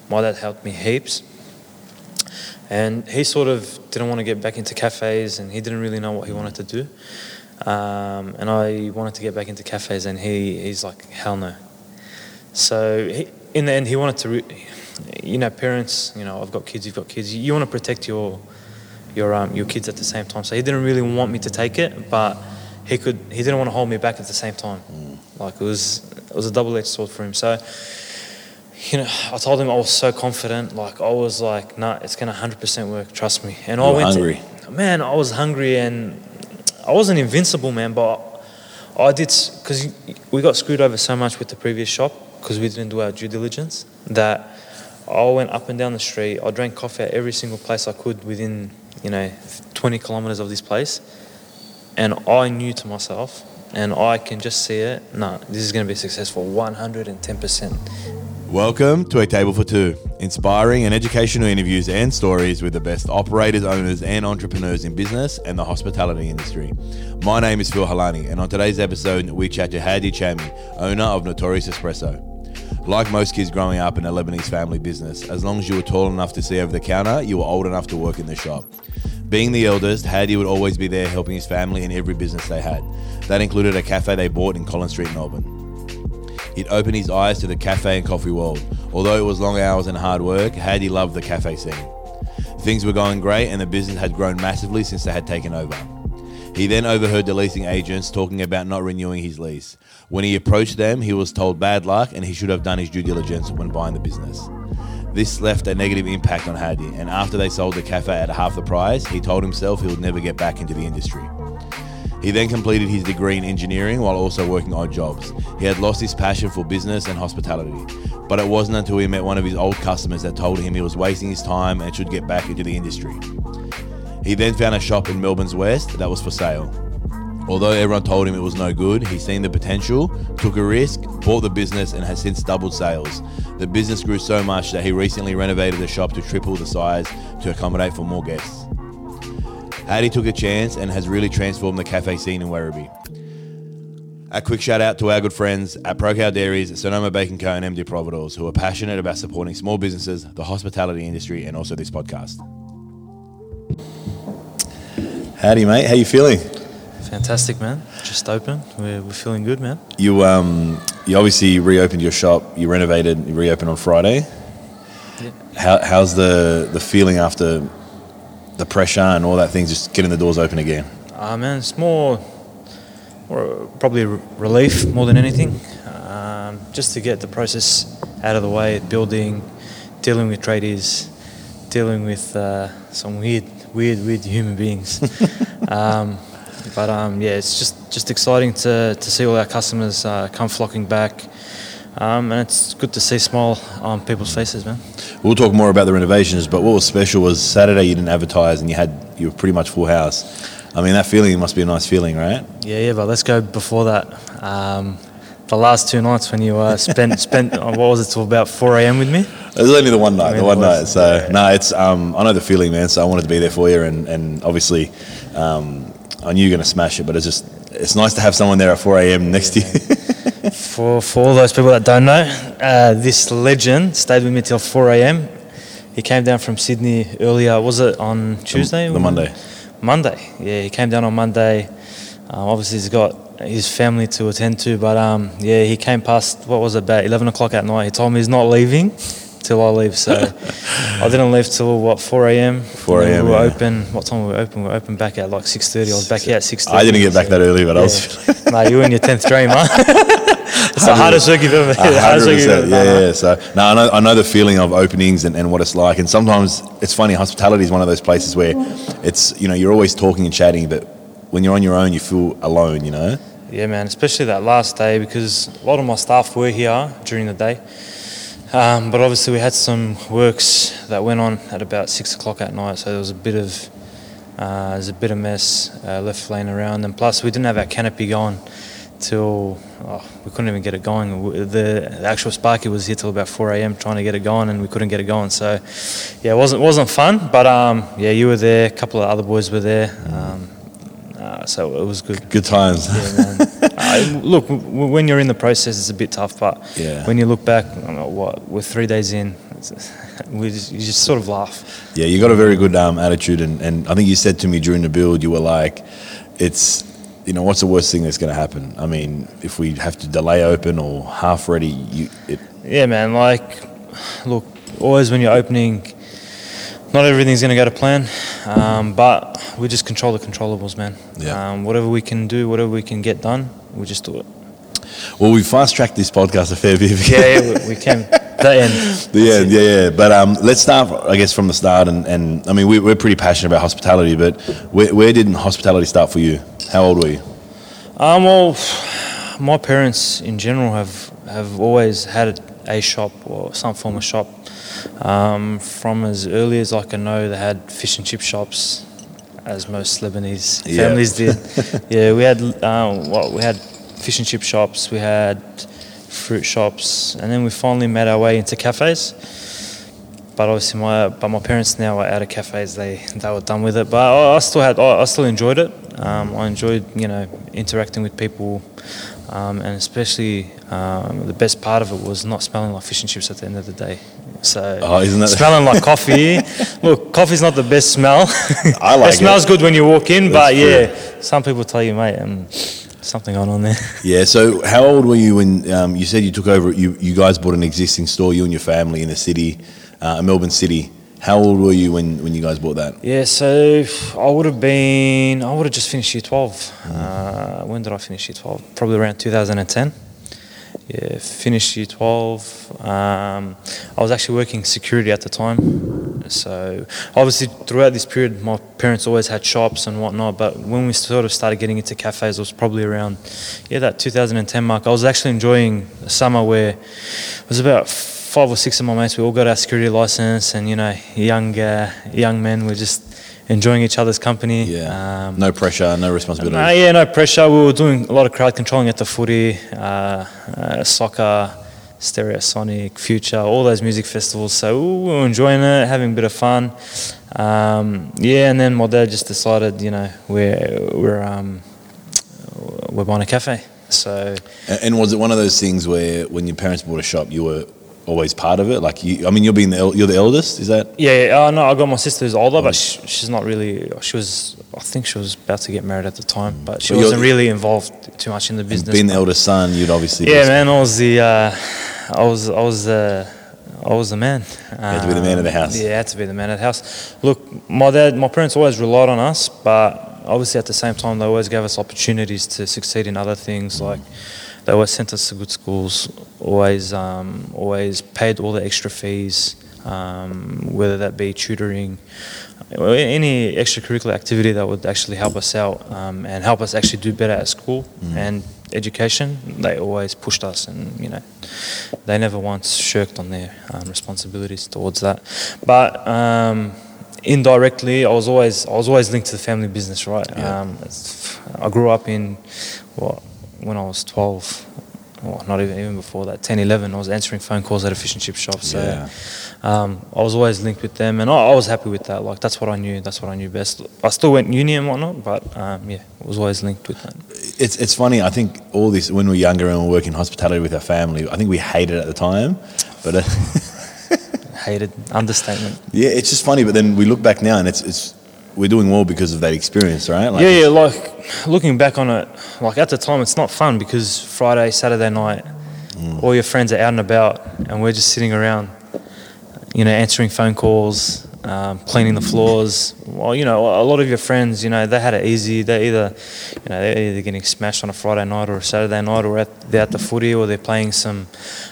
my dad helped me heaps. And he sort of didn't want to get back into cafes, and he didn't really know what he wanted to do. And I wanted to get back into cafes, and he's like, hell no. So in the end, he wanted to, parents, I've got kids, you've got kids. You want to protect your kids at the same time. So he didn't really want me to take it, but he didn't want to hold me back at the same time. Like it was a double-edged sword for him. So, I told him I was so confident. Like I was like, nah, it's gonna 100% work. Trust me. And I went hungry. I was hungry, and I wasn't invincible, man. But I did, because we got screwed over so much with the previous shop because we didn't do our due diligence, that I went up and down the street. I drank coffee at every single place I could within 20 kilometers of this place, and I knew to myself, and I can just see it, this is going to be successful 110%. Welcome to A Table for Two, inspiring and educational interviews and stories with the best operators, owners and entrepreneurs in business and the hospitality industry. My name is Phil Halani, and on today's episode we chat to Hadi Chami, owner of Notorious Espresso. Like most kids growing up in a Lebanese family business, as long as you were tall enough to see over the counter, you were old enough to work in the shop. Being the eldest, Hadi would always be there helping his family in every business they had. That included a cafe they bought in Collins Street, Melbourne. It opened his eyes to the cafe and coffee world. Although it was long hours and hard work, Hadi loved the cafe scene. Things were going great and the business had grown massively since they had taken over. He then overheard the leasing agents talking about not renewing his lease. When he approached them, he was told bad luck and he should have done his due diligence when buying the business. This left a negative impact on Hadi, and after they sold the cafe at half the price, he told himself he would never get back into the industry. He then completed his degree in engineering while also working odd jobs. He had lost his passion for business and hospitality, but it wasn't until he met one of his old customers that told him he was wasting his time and should get back into the industry. He then found a shop in Melbourne's West that was for sale. Although everyone told him it was no good, he seen the potential, took a risk, bought the business and has since doubled sales. The business grew so much that he recently renovated the shop to triple the size to accommodate for more guests. Hadi took a chance and has really transformed the cafe scene in Werribee. A quick shout out to our good friends at Procow Dairies, Sonoma Bacon Co and MD Providors, who are passionate about supporting small businesses, the hospitality industry and also this podcast. Howdy mate, how you feeling? Fantastic, man. Just open. We're feeling good, man. You obviously reopened your shop. You renovated. You reopened on Friday. Yeah. How's the feeling after the pressure and all that things, just getting the doors open again? Man, it's more probably relief more than anything. Just to get the process out of the way, dealing with tradies, dealing with some weird human beings. But it's just exciting to see all our customers come flocking back, and it's good to see a smile on people's faces, man. We'll talk more about the renovations, but what was special was Saturday you didn't advertise and you were pretty much full house. I mean, that feeling must be a nice feeling, right? Yeah, but let's go before that. The last 2 nights when you spent what was it, till about 4 a.m. with me? It was only the one night. So it's I know the feeling, man. So I wanted to be there for you, and obviously. I knew you were going to smash it, but it's nice to have someone there at 4 a.m. next to you. For all those people that don't know, this legend stayed with me till 4 a.m. He came down from Sydney earlier. Was it on Tuesday? The Monday. Monday, yeah. He came down on Monday. Obviously, he's got his family to attend to, but he came past, what was it, about 11 o'clock at night. He told me he's not leaving till I leave, so I didn't leave till 4 a.m. 4 a.m. We were open. What time were we open? We were open back at like 6:30. I was back here at 6:30. I didn't get back that early, but I was. No, you were in your 10th dream, huh? It's the hardest work you've ever had. 100%. Yeah. So I know the feeling of openings and what it's like, and sometimes it's funny. Hospitality is one of those places where it's you're always talking and chatting, but when you're on your own, you feel alone. Yeah, man. Especially that last day, because a lot of my staff were here during the day. But obviously we had some works that went on at about 6 o'clock at night, so there was a bit of mess left laying around, and plus we didn't have our canopy going till we couldn't even get it going. The actual Sparky was here till about 4 a.m. trying to get it going, and we couldn't get it going. So yeah, it wasn't fun, but you were there, a couple of other boys were there. So it was good. Good times. Yeah, man. Look, when you're in the process, it's a bit tough, but when you look back, we're 3 days in. you just sort of laugh. Yeah, you got a very good attitude, and I think you said to me during the build, you were like, it's, what's the worst thing that's going to happen? I mean, if we have to delay open or half ready, Yeah, man, look, always when you're opening, not everything's going to go to plan, but we just control the controllables, man. Yeah. Whatever we can do, whatever we can get done, we just do it. Well, we fast-tracked this podcast a fair bit. Yeah, we can. The end. The end, yeah. But let's start, I guess, from the start. And I mean, we're pretty passionate about hospitality, but where did hospitality start for you? How old were you? Well, my parents in general have always had a shop or some form of shop. From as early as I can know, they had fish and chip shops, as most Lebanese families did. Yeah, we had fish and chip shops, we had fruit shops, and then we finally made our way into cafes. But obviously, my parents now are out of cafes. They were done with it. But I still enjoyed it. I enjoyed interacting with people, and especially the best part of it was not smelling like fish and chips at the end of the day. So isn't that smelling like coffee? Look, coffee's not the best smell. I like it. smells good when you walk in, but true. some people tell you, mate, something going on there. Yeah. So how old were you when you said you took over? You guys bought an existing store, you and your family, in the city, Melbourne City. How old were you when you guys bought that? Yeah, so I would have just finished year 12. When did I finish year 12? Probably around 2010. Yeah, finished year 12. I was actually working security at the time. So obviously throughout this period, my parents always had shops and whatnot. But when we sort of started getting into cafes, it was probably around that 2010 mark. I was actually enjoying the summer where it was about 5 or 6 of my mates. We all got our security license, and young men were just enjoying each other's company. Yeah. No pressure, no responsibility. No pressure. We were doing a lot of crowd controlling at the footy, soccer, Stereosonic, Future, all those music festivals. So we were enjoying it, having a bit of fun. And then my dad just decided, we're buying a cafe. So. And was it one of those things where when your parents bought a shop, you were always part of it? Like you're the eldest, is that? Yeah. No, I got my sister who's older, but she's not really. I think she was about to get married at the time, but she wasn't really involved too much in the business. Being the eldest son, you'd obviously. Yeah, man. I was the man. You had to be the man of the house. Yeah, I had to be the man of the house. Look, my parents always relied on us, but obviously at the same time they always gave us opportunities to succeed in other things. Like they always sent us to good schools, always paid all the extra fees, whether that be tutoring, any extracurricular activity that would actually help us out and help us actually do better at school and education. They always pushed us, and they never once shirked on their responsibilities towards that. But indirectly, I was always linked to the family business, right? Yeah. I grew up in when I was 12, well, not even before that, 10, 11, I was answering phone calls at a fish and chip shop. So I was always linked with them, and I was happy with that. Like, that's what I knew best. I still went uni and whatnot, but I was always linked with that. It's funny, I think all this, when we were younger and we were working hospitality with our family, I think we hated it at the time, but... Hated, understatement. Yeah, it's just funny, but then we look back now and it's we're doing well because of that experience, right? Like looking back on it, like at the time it's not fun because Friday, Saturday night, all your friends are out and about and we're just sitting around, answering phone calls, cleaning the floors. Well, a lot of your friends, they had it easy. They're either getting smashed on a Friday night or a Saturday night, or they're at the footy, or they're playing some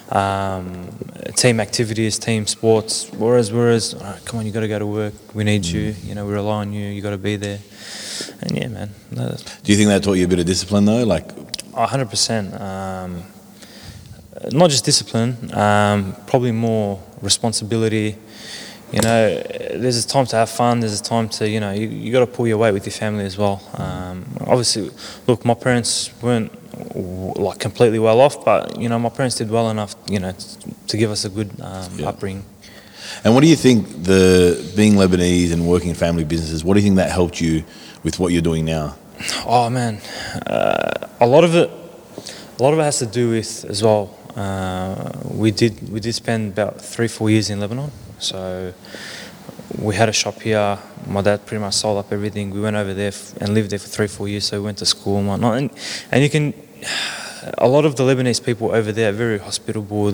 team activities, team sports. Whereas, all right, come on, you got to go to work. We need you. We rely on you. You got to be there. And yeah, man. Do you think that taught you a bit of discipline though? Like, 100%. Not just discipline, probably more responsibility. There's a time to have fun. There's a time to, you got to pull your weight with your family as well. Obviously, look, my parents weren't like completely well off, but my parents did well enough, to give us a good upbringing. And what do you think being Lebanese and working in family businesses? What do you think that helped you with what you're doing now? Oh man, a lot of it has to do with as well. we did spend about 3-4 years in Lebanon. So we had a shop here. My dad pretty much sold up everything. We went over there and lived there for 3-4 years. So we went to school and whatnot. And you can, a lot of the Lebanese people over there are very hospitable.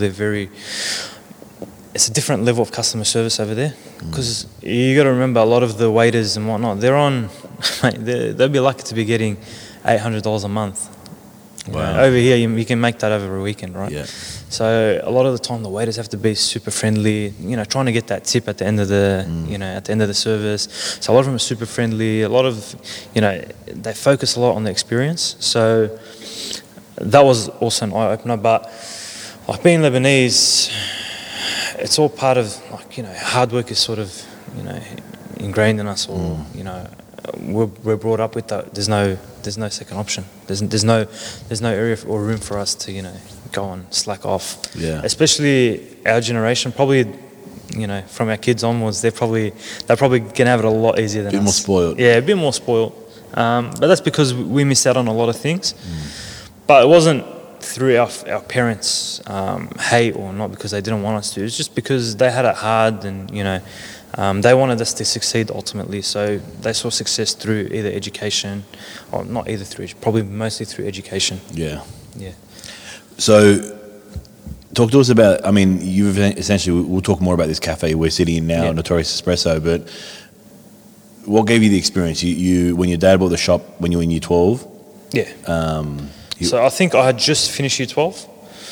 It's a different level of customer service over there, because you got to remember, a lot of the waiters and whatnot, they're on, they'll be lucky to be getting $800 a month. Wow. Over here, you can make that over a weekend, right? Yeah. So a lot of the time, the waiters have to be super friendly. Trying to get that tip at the end of the, at the end of the service. So a lot of them are super friendly. A lot of, they focus a lot on the experience. So that was also an eye opener. But like being Lebanese, it's all part of hard work is sort of ingrained in us, or we're brought up with that. There's no second option. There's no area or room for us to go and slack off. Yeah. Especially our generation, probably from our kids onwards, they're probably gonna have it a lot easier than us. A bit more spoiled. Yeah, a bit more spoiled. But that's because we miss out on a lot of things. But it wasn't through our parents' hate or not because they didn't want us to. It's just because they had it hard, and they wanted us to succeed ultimately. So they saw success through either education, or not either through, probably mostly through education. Yeah. Yeah. So talk to us about, you've essentially, we'll talk more about this cafe we're sitting in now, Notorious Espresso, but what gave you the experience? You when your dad bought the shop when you were in year 12? Yeah. So I think I had just finished year 12.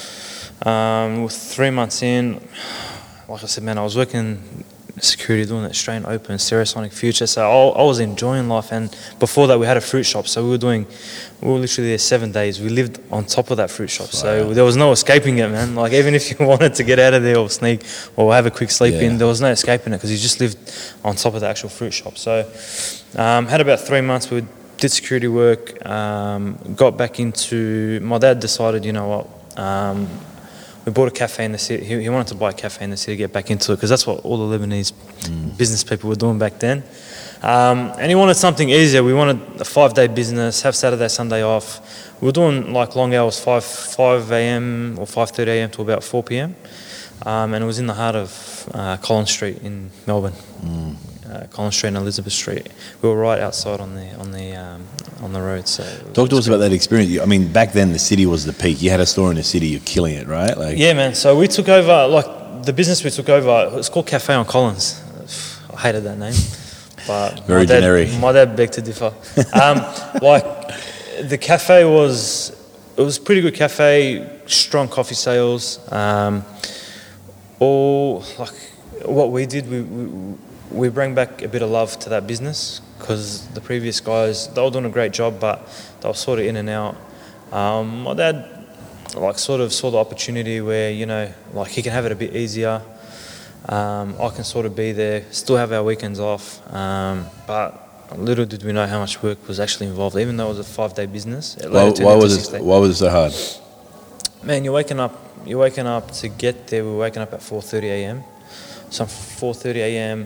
With 3 months in, like I said, man, I was working security, doing that Australian Open, Stereosonic Future. So I was enjoying life. And before that, we had a fruit shop. So we were literally there 7 days. We lived on top of that fruit shop. Wow. So there was no escaping it, man. Like even if you wanted to get out of there or sneak or have a quick sleep in, there was no escaping it because you just lived on top of the actual fruit shop. So had about 3 months. We did security work, got back into, my dad decided, we bought a cafe in the city. He wanted to buy a cafe in the city to get back into it because that's what all the Lebanese business people were doing back then. And he wanted something easier. We wanted a 5-day business, have Saturday, Sunday off. We were doing like long hours, 5 a.m. or 5:30 a.m. to about 4 p.m. And it was in the heart of Collins Street in Melbourne. Collins Street and Elizabeth Street. We were right outside on the road. So talk to us about that experience. Back then the city was the peak. You had a store in the city. You're killing it, right? Yeah, man. So we took over. Like the business we took over, it's called Cafe on Collins. I hated that name, but very generic. My dad begged to differ. Like the cafe was pretty good cafe, strong coffee sales. All like what we did, we bring back a bit of love to that business because the previous guys, they were doing a great job, but they were sort of in and out. My dad, sort of saw the opportunity where, he can have it a bit easier. I can sort of be there, still have our weekends off. But little did we know how much work was actually involved, even though it was a 5-day business. Why was it so hard? Man, you're waking up to get there. We're waking up at 4:30 a.m. So 4:30 a.m.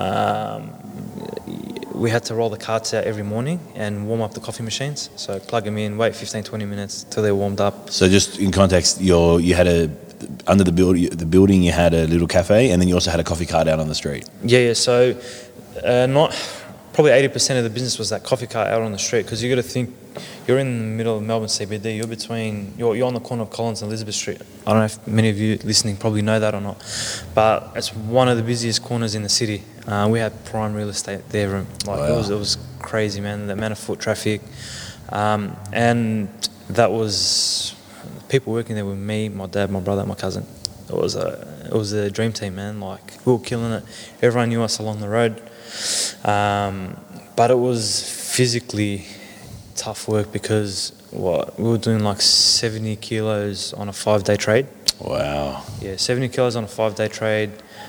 We had to roll the carts out every morning and warm up the coffee machines. So plug them in, wait 15-20 minutes till they're warmed up. So just in context, you had under the building you had a little cafe, and then you also had a coffee cart out on the street. Yeah. So probably 80% of the business was that coffee cart out on the street, because you got to think you're in the middle of Melbourne CBD. You're on the corner of Collins and Elizabeth Street. I don't know if many of you listening probably know that or not, but it's one of the busiest corners in the city. We had prime real estate there. Wow. It was crazy, man. The amount of foot traffic, and that was people working there with me, my dad, my brother, my cousin. It was a dream team, man. Like we were killing it. Everyone knew us along the road. But it was physically tough work because we were doing 70 kilos on a 5-day trade. Wow. Yeah, 70 kilos on a 5-day trade.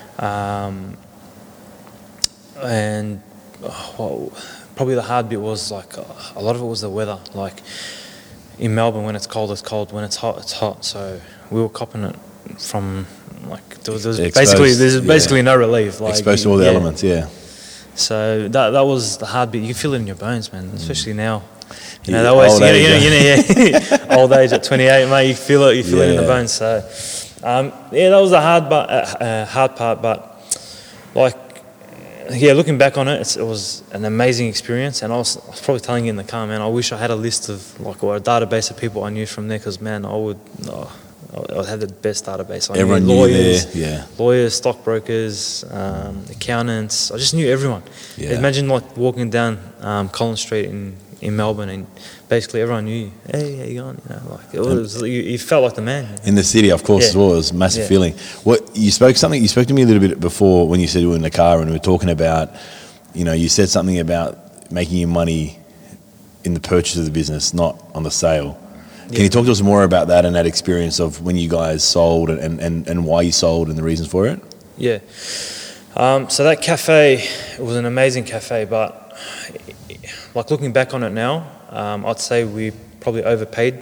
And probably the hard bit was a lot of it was the weather. Like in Melbourne, when it's cold, it's cold. When it's hot, it's hot. So we were copping it from there's basically no relief. Exposed to all the elements, yeah. So that was the hard bit. You can feel it in your bones, man. Especially now. You know, they always, old age, yeah, old age at 28, mate. You feel it. You feel it in the bones. So, that was the hard part. But like, looking back on it, it was an amazing experience. And I was probably telling you in the car, man, I wish I had a list of or a database of people I knew from there, because man, I would have the best database. Everyone knew lawyers, lawyers, stockbrokers, accountants. I just knew everyone. Yeah. Imagine like walking down Collins Street in Melbourne, and basically everyone knew you. Hey, how you going? You know, like it was, you felt like the man in the city, of course, as well. It was a massive feeling. You spoke to me a little bit before when you said you were in the car, and we were talking about, you said something about making your money in the purchase of the business, not on the sale. Can you talk to us more about that and that experience of when you guys sold and why you sold and the reasons for it? Yeah. So that cafe, it was an amazing cafe, but like looking back on it now, I'd say we probably overpaid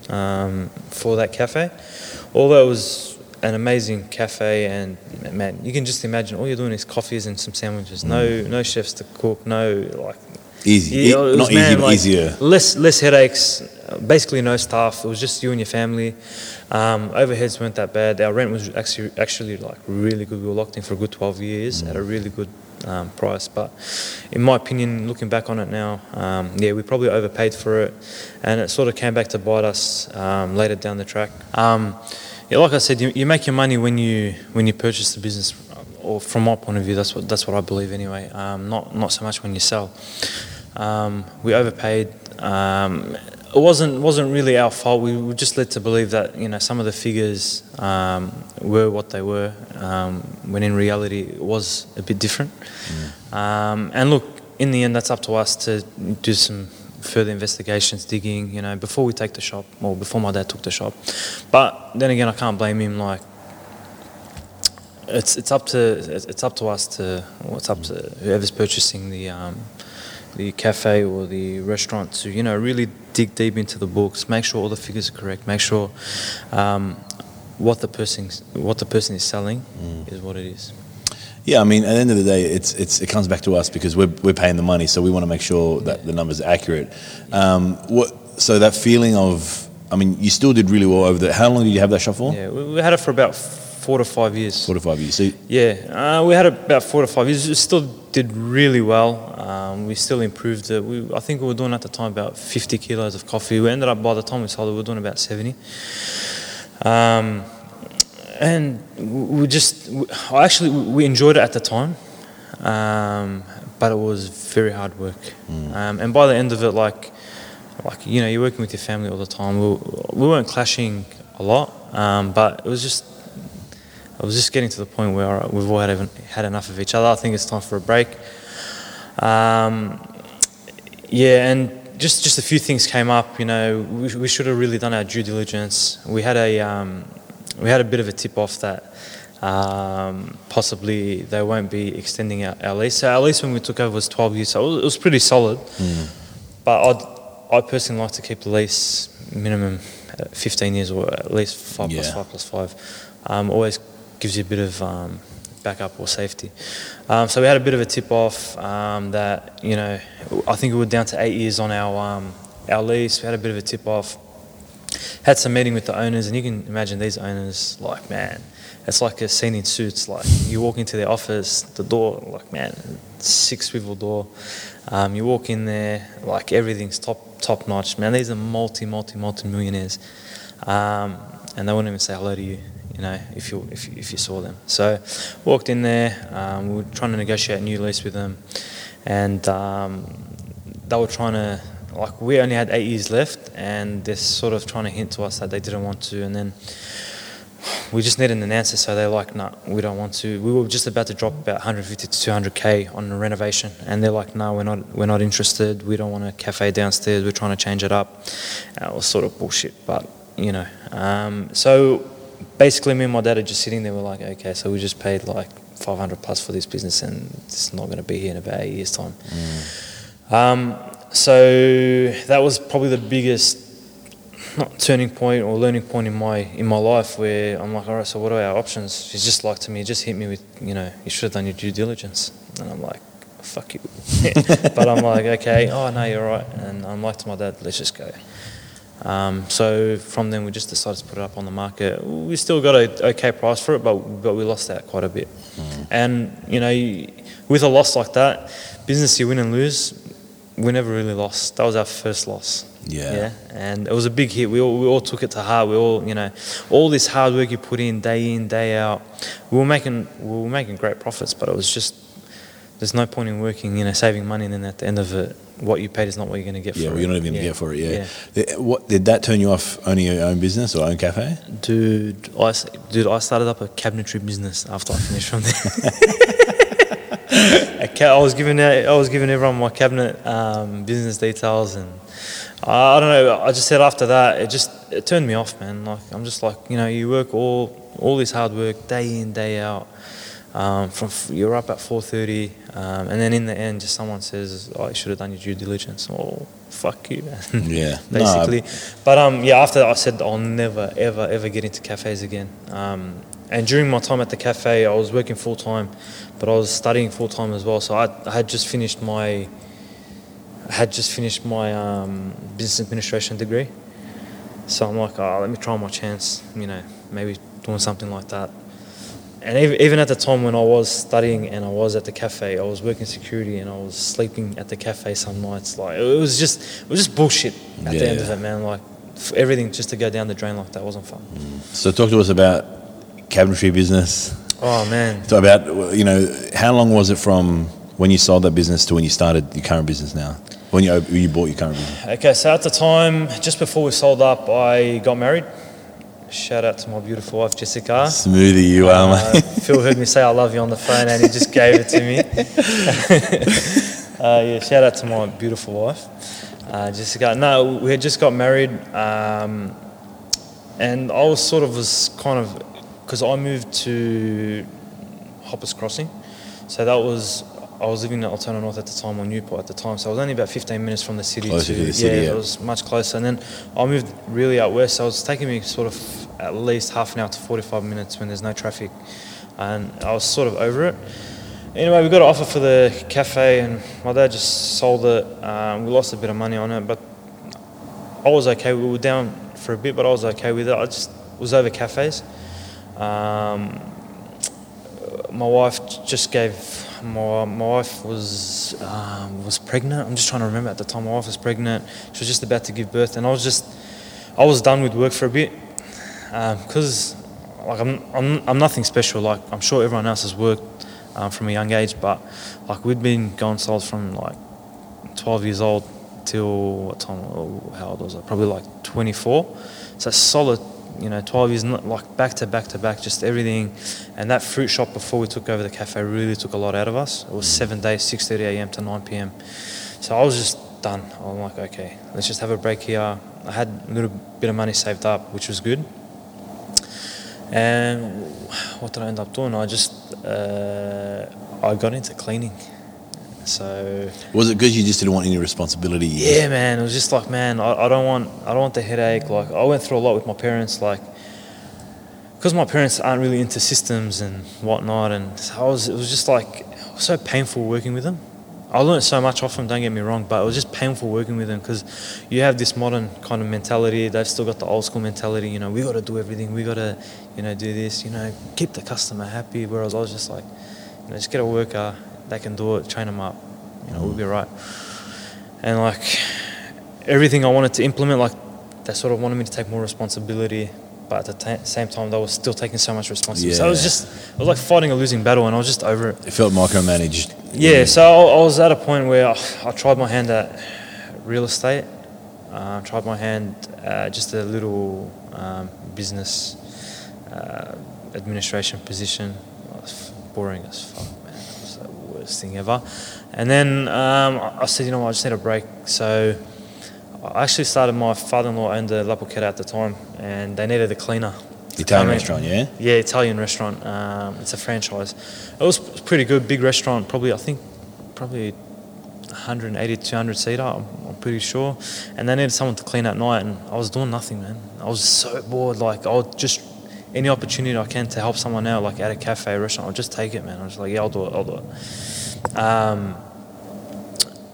for that cafe. Although it was an amazing cafe, and man, you can just imagine all you're doing is coffees and some sandwiches. No chefs to cook. No easy, easier. Less headaches. Basically no staff. It was just you and your family. Overheads weren't that bad. Our rent was actually like really good. We were locked in for a good 12 years at a really good price. But in my opinion, looking back on it now, we probably overpaid for it, and it sort of came back to bite us later down the track. Like I said, you make your money when you purchase the business, or from my point of view, that's what I believe anyway. Not so much when you sell. We overpaid. It wasn't really our fault. We were just led to believe that some of the figures were what they were, when in reality it was a bit different. And look, in the end, that's up to us to do some further investigations, digging. Before we take the shop, or before my dad took the shop. But then again, I can't blame him. Like, it's up to us to, or it's up to whoever's purchasing the cafe or the restaurant to really dig deep into the books, make sure all the figures are correct, make sure what the person is selling is what it is. Yeah, I mean, at the end of the day, it comes back to us because we're paying the money, so we want to make sure that the numbers are accurate. So that feeling of, I mean, you still did really well over there. How long did you have that shop for? Yeah, we had it for about 4 to 5 years. 4 to 5 years. So we had it about 4 to 5 years. It still did really well. We still improved it. I think we were doing at the time about 50 kilos of coffee. We ended up, by the time we sold it, we were doing about 70. And we enjoyed it at the time, but it was very hard work. And by the end of it, like you're working with your family all the time. We weren't clashing a lot, but it was just getting to the point where we've all had enough of each other. I think it's time for a break. And just a few things came up. We should have really done our due diligence. We had a bit of a tip off that possibly they won't be extending our lease. So our lease when we took over was 12 years, so it was pretty solid. But I personally like to keep the lease minimum 15 years, or at least 5 plus 5 plus 5. Always gives you a bit of backup or safety. So we had a bit of a tip off that I think we were down to 8 years on our lease. We had a bit of a tip off. Had some meeting with the owners, and you can imagine these owners, like, man, it's like a scene in Suits. Like, you walk into their office, the door, like, man, 6 swivel door. You walk in there, like, everything's top notch. Man, these are multi-millionaires, and they wouldn't even say hello to you, if you saw them. So, walked in there. We were trying to negotiate a new lease with them, and they were trying to. Like, we only had 8 years left, and they're sort of trying to hint to us that they didn't want to, and then we just needed an answer. So they're like, "No, we don't want to." We were just about to drop about 150 to 200k on the renovation, and they're like, "No, we're not interested. We don't want a cafe downstairs. We're trying to change it up." And it was sort of bullshit, but so basically, me and my dad are just sitting there. We're like, "Okay, so we just paid like 500 plus for this business, and it's not going to be here in about 8 years' time." So that was probably the biggest, not turning point or learning point in my life, where I'm like, all right, so what are our options? She's just like, to me, just hit me with, you should have done your due diligence. And I'm like, fuck you. But I'm like, okay, oh no, you're right. And I'm like to my dad, let's just go. So from then we just decided to put it up on the market. We still got an okay price for it, but we lost out quite a bit. And with a loss like that, business you win and lose, we never really lost. That was our first loss. Yeah. And it was a big hit. We all took it to heart. We all, all this hard work you put in, day out. We were making great profits, but it was just, there's no point in working, saving money, and then at the end of it, what you paid is not what you're going to get for it. Yeah, well, you're not even going to get for it, yeah. What did that turn you off owning your own business or own cafe? Dude, I started up a cabinetry business after I finished from there. I was giving everyone my cabinet business details, and I don't know. I just said after that, it turned me off, man. Like I'm just like, you work all this hard work day in, day out. You're up at 4:30, and then in the end, just someone says, "Oh, you should have done your due diligence." Oh, fuck you, man. Yeah, basically. No. But after that, I said I'll never, ever, ever get into cafes again. And during my time at the cafe, I was working full time, but I was studying full time as well. So I had just finished my business administration degree. So I'm like, let me try my chance. Maybe doing something like that. And even at the time when I was studying and I was at the cafe, I was working security and I was sleeping at the cafe some nights. Like it was just bullshit at the end of it, man. Like everything just to go down the drain like that wasn't fun. So talk to us about cabinetry business. Oh man. So about how long was it from when you sold that business to when you started your current business now? When you bought your current business? Okay, so at the time, just before we sold up, I got married. Shout out to my beautiful wife, Jessica. Smoothie you are, mate. Phil heard me say I love you on the phone and he just gave it to me. Shout out to my beautiful wife, Jessica. No, we had just got married, and I was because I moved to Hoppers Crossing, so I was living in Altona North at the time, or Newport at the time, so I was only about 15 minutes from the city. Closer to the city, it was much closer. And then I moved really out west, so it was taking me sort of at least half an hour to 45 minutes when there's no traffic, and I was sort of over it. Anyway, we got an offer for the cafe, and my dad just sold it. We lost a bit of money on it, but I was okay. We were down for a bit, but I was okay with it. I just was over cafes. My wife just gave. My wife was pregnant. I'm just trying to remember at the time. My wife was pregnant. She was just about to give birth, and I was done with work for a bit, because like I'm nothing special. Like I'm sure everyone else has worked from a young age, but like we'd been going sales from like 12 years old till what time? How old was I? Probably like 24. So solid. 12 years, like back to back, just everything. And that fruit shop before we took over the cafe really took a lot out of us. It was 7 days, 6:30 a.m. to 9 p.m. So I was just done. I'm like, okay, let's just have a break here. I had a little bit of money saved up, which was good. And what did I end up doing? I got into cleaning. So was it because you just didn't want any responsibility? Yeah, man. It was just like, man, I don't want the headache. Like I went through a lot with my parents, like because my parents aren't really into systems and whatnot, and so it was just like it was so painful working with them. I learned so much off them. Don't get me wrong, but it was just painful working with them because you have this modern kind of mentality. They've still got the old school mentality. We got to do everything. We got to, do this. Keep the customer happy. Whereas I was just like, just get a worker. They can do it, train them up, we'll be right. And like everything I wanted to implement, like they sort of wanted me to take more responsibility, but at the same time they were still taking so much responsibility. So it was like fighting a losing battle, and I was just over it. It felt micromanaged. Yeah, so I was at a point where I tried my hand at real estate, tried my hand at just a little business administration position. It was boring as fuck. Thing ever. And then I said, I just need a break. So I actually started, my father-in-law owned a La Pochetta at the time, and they needed a cleaner. Italian restaurant, yeah? Yeah, Italian restaurant. It's a franchise. It was pretty good, big restaurant, probably 180, 200 seater, I'm pretty sure. And they needed someone to clean at night, and I was doing nothing, man. I was so bored. Like, I would just, any opportunity I can to help someone out, like at a cafe, restaurant, I'll just take it, man. I was like, yeah, I'll do it.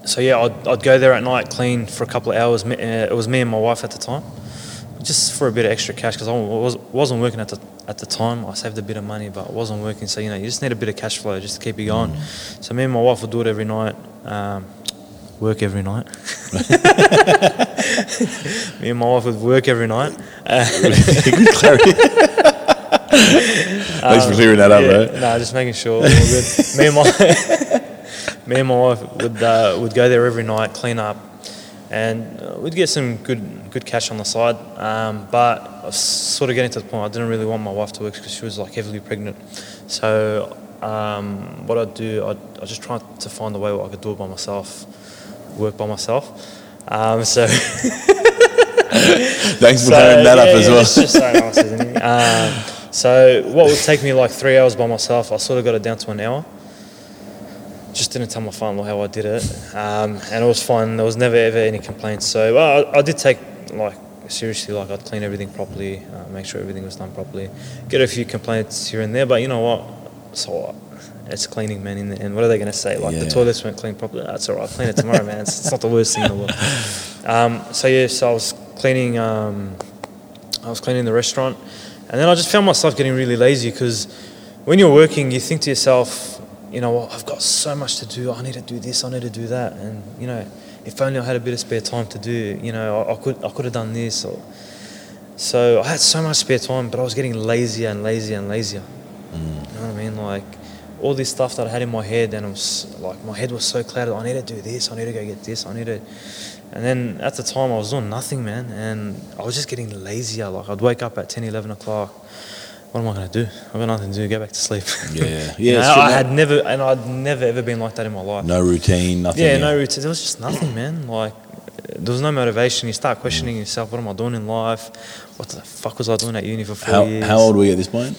So yeah, I'd go there at night, clean for a couple of hours. It was me and my wife at the time, just for a bit of extra cash because I wasn't working at the time. I saved a bit of money, but I wasn't working. So you just need a bit of cash flow just to keep you going. So me and my wife would do it every night. Work every night. Me and my wife would work every night. Good clarity. Thanks for clearing that up, bro. No, just making sure. All good. Me and my wife would go there every night, clean up, and we'd get some good cash on the side. But I was sort of getting to the point I didn't really want my wife to work because she was like heavily pregnant. So what I'd do, I just try to find a way where I could do it by myself, work by myself. So thanks for clearing that up as well. It's just so nice, isn't it? So what would take me like 3 hours by myself, I sort of got it down to an hour. Just didn't tell my father how I did it, and it was fun. There was never ever any complaints. So I did take seriously, I'd clean everything properly, make sure everything was done properly. Get a few complaints here and there, but you know what? So what? It's cleaning, man. In the end, what are they going to say? The toilets weren't cleaned properly. That's all right. I'll clean it tomorrow, man. It's not the worst thing in the world. So I was cleaning. I was cleaning the restaurant, and then I just found myself getting really lazy because when you're working, you think to yourself, I've got so much to do. I need to do this. I need to do that. And if only I had a bit of spare time to do. I could have done this. So I had so much spare time, but I was getting lazier and lazier and lazier. You know what I mean? All this stuff that I had in my head, and it was my head was so clouded. I need to do this. I need to go get this. And then at the time I was doing nothing, man, and I was just getting lazier. I'd wake up at 10, 11 o'clock. What am I going to do? I've got nothing to do. Go back to sleep. Yeah. I'd never ever been like that in my life. No routine, nothing. Yeah, no routine. There was just nothing, man. There was no motivation. You start questioning yourself. What am I doing in life? What the fuck was I doing at uni for 4 years? How old were you at this point?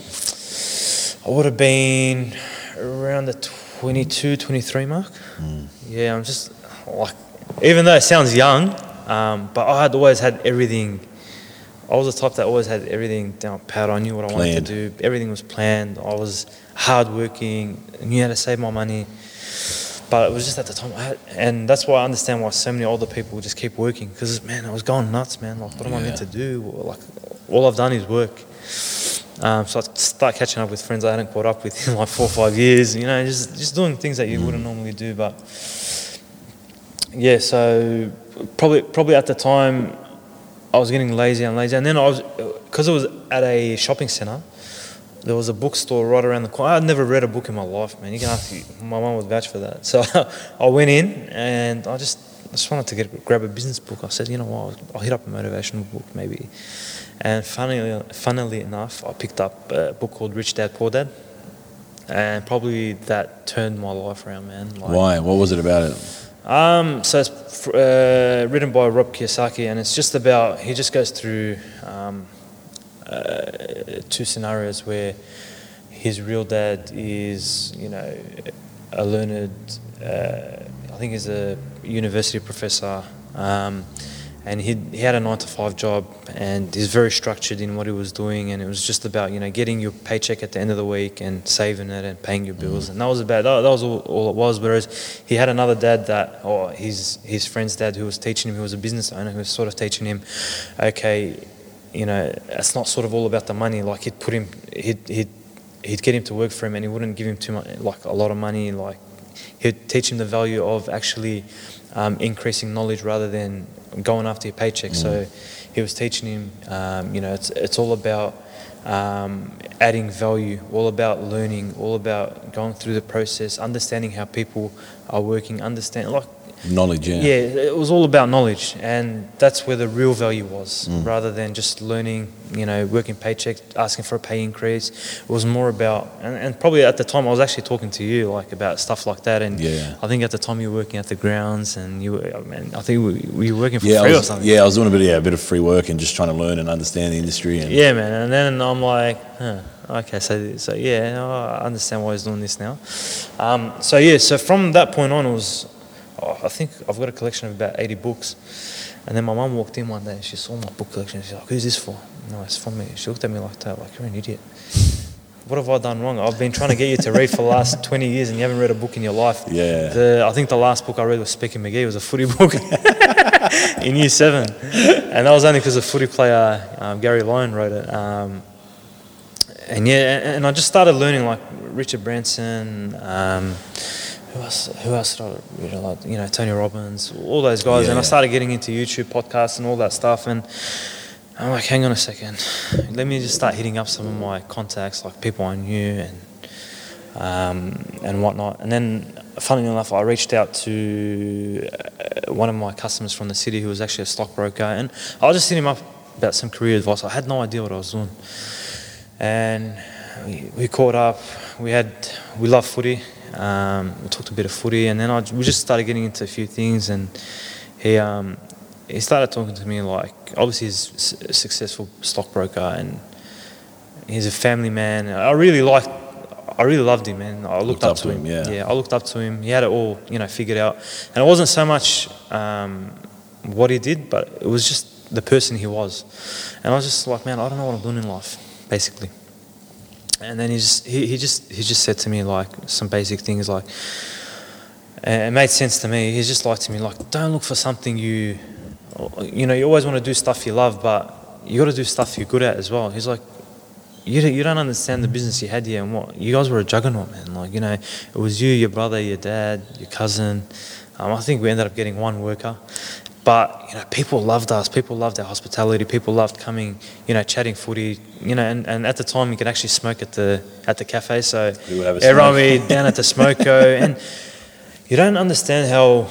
I would have been around the 22, 23 mark. Yeah, I'm just even though it sounds young, but I had always had everything. I was the type that always had everything down pat. I knew what I wanted to do. Everything was planned. I was hardworking. I knew how to save my money. But it was just at the time and that's why I understand why so many older people just keep working. Because, man, I was going nuts, man. What am I meant to do? All I've done is work. So I start catching up with friends I hadn't caught up with in 4 or 5 years. Just doing things that you wouldn't normally do. But, yeah, so probably at the time, I was getting lazier and lazier, and then because it was at a shopping centre, there was a bookstore right around the corner. I'd never read a book in my life, man. You can ask, my mum would vouch for that. So I went in, and I just wanted to grab a business book. I said, you know what, I'll hit up a motivational book maybe. And funnily enough, I picked up a book called Rich Dad, Poor Dad, and probably that turned my life around, man. Why? What was it about it? So it's written by Rob Kiyosaki, and it's just about, he just goes through 2 scenarios where his real dad is, a learned, I think he's a university professor, and he had a 9-to-5 job, and he's very structured in what he was doing, and it was just about getting your paycheck at the end of the week and saving it and paying your bills, and that was all it was. Whereas he had another dad his friend's dad who was teaching him, who was a business owner, who was sort of teaching him, okay, it's not sort of all about the money. He'd get him to work for him, and he wouldn't give him too much, a lot of money. He'd teach him the value of actually increasing knowledge rather than going after your paycheck. So he was teaching him, it's all about adding value, all about learning, all about going through the process, understanding how people are working, knowledge, yeah. Yeah, it was all about knowledge, and that's where the real value was, rather than just learning, working paycheck, asking for a pay increase. It was more about, and probably at the time I was actually talking to you about stuff like that, and I think at the time you were working at the grounds, and I think we were working for free or something. Yeah, I was doing a bit of free work and just trying to learn and understand the industry. Yeah, man, and then I'm like, okay, so yeah, I understand why he's doing this now. So from that point on, it was, I think I've got a collection of about 80 books. And then my mum walked in one day and she saw my book collection. She's like, who's this for? No, it's for me. She looked at me like that, like, you're an idiot. what have I done wrong? I've been trying to get you to read for the last 20 years and you haven't read a book in your life. Yeah. I think the last book I read was Speaker McGee. It was a footy book in year 7. And that was only because a footy player, Gary Lyon, wrote it. And I just started learning like Richard Branson, who else did I really like? You know, Tony Robbins, all those guys. Yeah. And I started getting into YouTube podcasts and all that stuff. And I'm like, hang on a second, let me just start hitting up some of my contacts, like people I knew and whatnot. And then, funnily enough, I reached out to one of my customers from the city who was actually a stockbroker, and I was just hitting him up about some career advice. I had no idea what I was doing. And we caught up. We love footy. We talked a bit of footy, and then we just started getting into a few things. And he started talking to me like, obviously he's a successful stockbroker, and he's a family man. I really loved him, man. I looked up to him. Yeah, I looked up to him. He had it all, you know, figured out. And it wasn't so much what he did, but it was just the person he was. And I was just like, man, I don't know what I'm doing in life, basically. And then he just said to me like some basic things like, and it made sense to me. He's just like to me like, don't look for something you always want to do stuff you love, but you got to do stuff you're good at as well. He's like, you don't understand the business you had here, and what you guys were a juggernaut, man. Like, you know, it was you, your brother, your dad, your cousin. I think we ended up getting one worker. But, you know, people loved us. People loved our hospitality. People loved coming, you know, chatting footy. You know, and at the time you could actually smoke at the cafe. So everyone would be down at the smoko. And you don't understand how,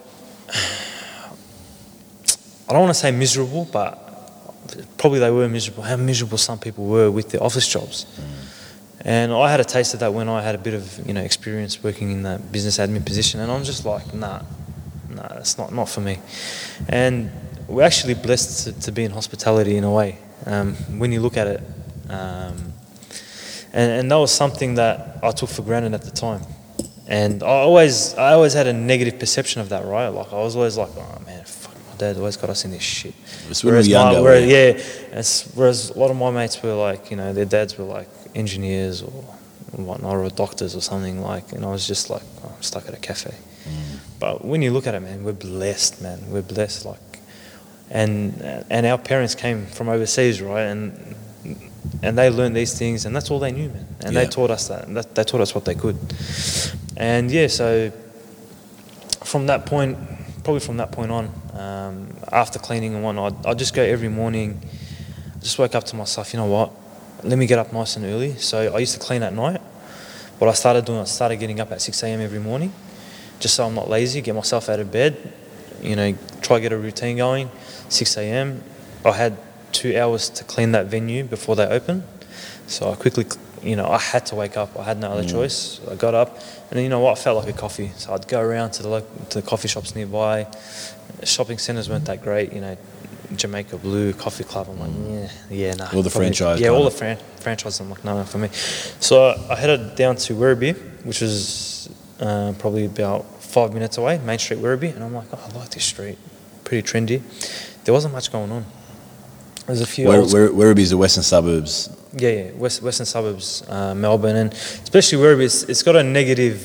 I don't want to say miserable, but probably they were miserable, how miserable some people were with their office jobs. And I had a taste of that when I had a bit of, you know, experience working in that business admin position. And I'm just like, nah, it's not for me. And we're actually blessed to be in hospitality in a way, when you look at it. And that was something that I took for granted at the time. And I always had a negative perception of that, right? Like, I was always like, oh man, fuck, my dad always got us in this shit. Whereas a lot of my mates were like, you know, their dads were like engineers or whatnot, or doctors or something like, and I was just like, oh, I'm stuck at a cafe. But when you look at it, man, we're blessed, man. We're blessed, like, and our parents came from overseas, right? And they learned these things, and that's all they knew, man. And they taught us that, and they taught us what they could. And yeah, so from that point on, after cleaning and whatnot, I'd just go every morning. Just wake up to myself, you know what? Let me get up nice and early. So I used to clean at night. What I started doing, I started getting up at 6 a.m. every morning, just so I'm not lazy, get myself out of bed, you know, try to get a routine going. 6 a.m. I had 2 hours to clean that venue before they open. So I quickly, you know, I had to wake up. I had no other choice. I got up, and then, you know what, I felt like a coffee. So I'd go around to the coffee shops nearby. Shopping centres weren't that great, you know, Jamaica Blue, Coffee Club. I'm like, nah. All the franchise. Yeah, all the franchises. I'm like, no, for me. So I headed down to Werribee, which was probably about 5 minutes away, Main Street, Werribee. And I'm like, oh, I like this street. Pretty trendy. There wasn't much going on. There's a few. Werribee's the western suburbs. Yeah, western suburbs, Melbourne, and especially Werribee. It's got a negative.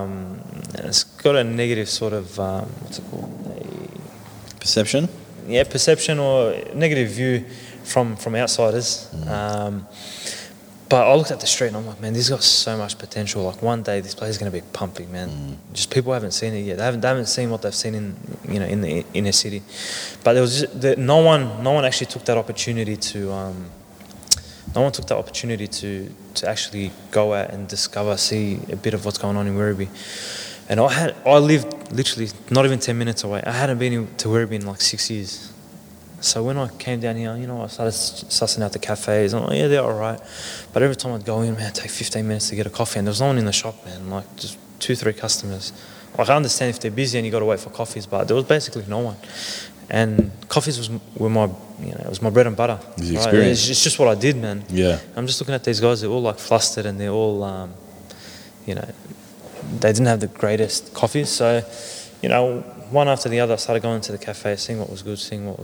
Sort of what's it called? Perception. Yeah, perception or negative view from outsiders. But I looked at the street and I'm like, man, this has got so much potential. Like, one day this place is going to be pumping, man. Just people haven't seen it yet. They haven't seen what they've seen in the inner city. But there was just, no one actually took that opportunity to. No one took that opportunity to actually go out and discover, see a bit of what's going on in Werribee. And I lived literally not even 10 minutes away. I hadn't been to Werribee in like 6 years. So when I came down here, you know, I started sussing out the cafes. I'm like, yeah, they're all right. But every time I'd go in, man, it'd take 15 minutes to get a coffee. And there was no one in the shop, man, like just 2-3 customers. Like, I understand if they're busy and you got to wait for coffees, but there was basically no one. And coffees were my, you know, it was my bread and butter. It was the experience. It's just what I did, man. Yeah. I'm just looking at these guys, they're all like flustered and they're all, you know, they didn't have the greatest coffees. So, you know, one after the other, I started going to the cafe, seeing what was good, seeing what was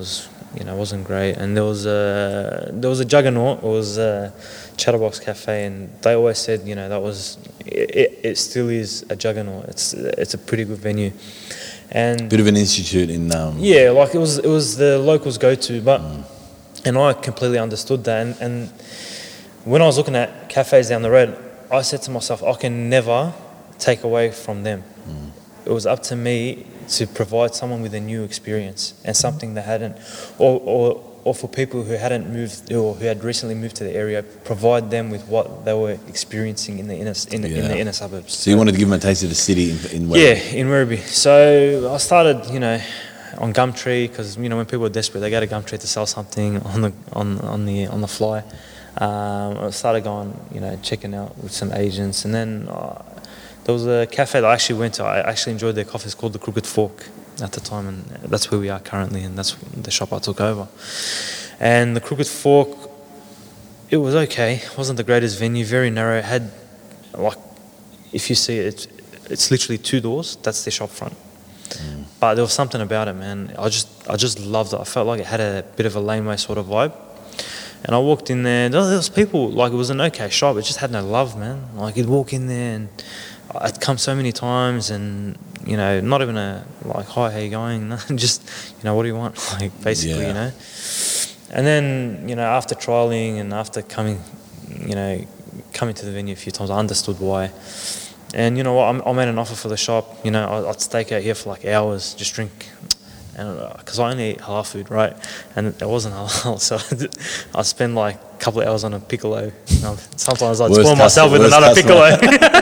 it wasn't great. And there was a juggernaut. It was Chatterbox Cafe, and they always said, it still is a juggernaut. It's a pretty good venue, and Bit of an institute in. yeah, like it was the locals' go-to, but and I completely understood that. And when I was looking at cafes down the road, I said to myself, I can never take away from them. It was up to me to provide someone with a new experience and something they hadn't, or for people who hadn't moved or who had recently moved to the area, provide them with what they were experiencing in the inner suburbs. So you wanted to give them a taste of the city in Werribee? Yeah, in Werribee. So I started, on Gumtree, because when people are desperate, they go to Gumtree to sell something on the fly. I started going, checking out with some agents, and then there was a cafe that I actually went to. I actually enjoyed their coffee. It's called the Crooked Fork at the time, and that's where we are currently, and that's the shop I took over. And the Crooked Fork, it was okay. It wasn't the greatest venue, very narrow. It had, if you see it, it's literally 2 doors. That's their shop front. But there was something about it, man. I just loved it. I felt like it had a bit of a laneway sort of vibe. And I walked in there, there was people, it was an okay shop, it just had no love, man. You'd walk in there, and I'd come so many times, and, not even hi, how you going? Just, what do you want? Basically, Yeah. And then, after trialling and after coming to the venue a few times, I understood why. And you know what, I made an offer for the shop. I'd stake out here for hours, just drink. And because I only eat halal food, right? And it wasn't halal, so I spend a couple of hours on a piccolo. Sometimes I'd spoil myself with another piccolo.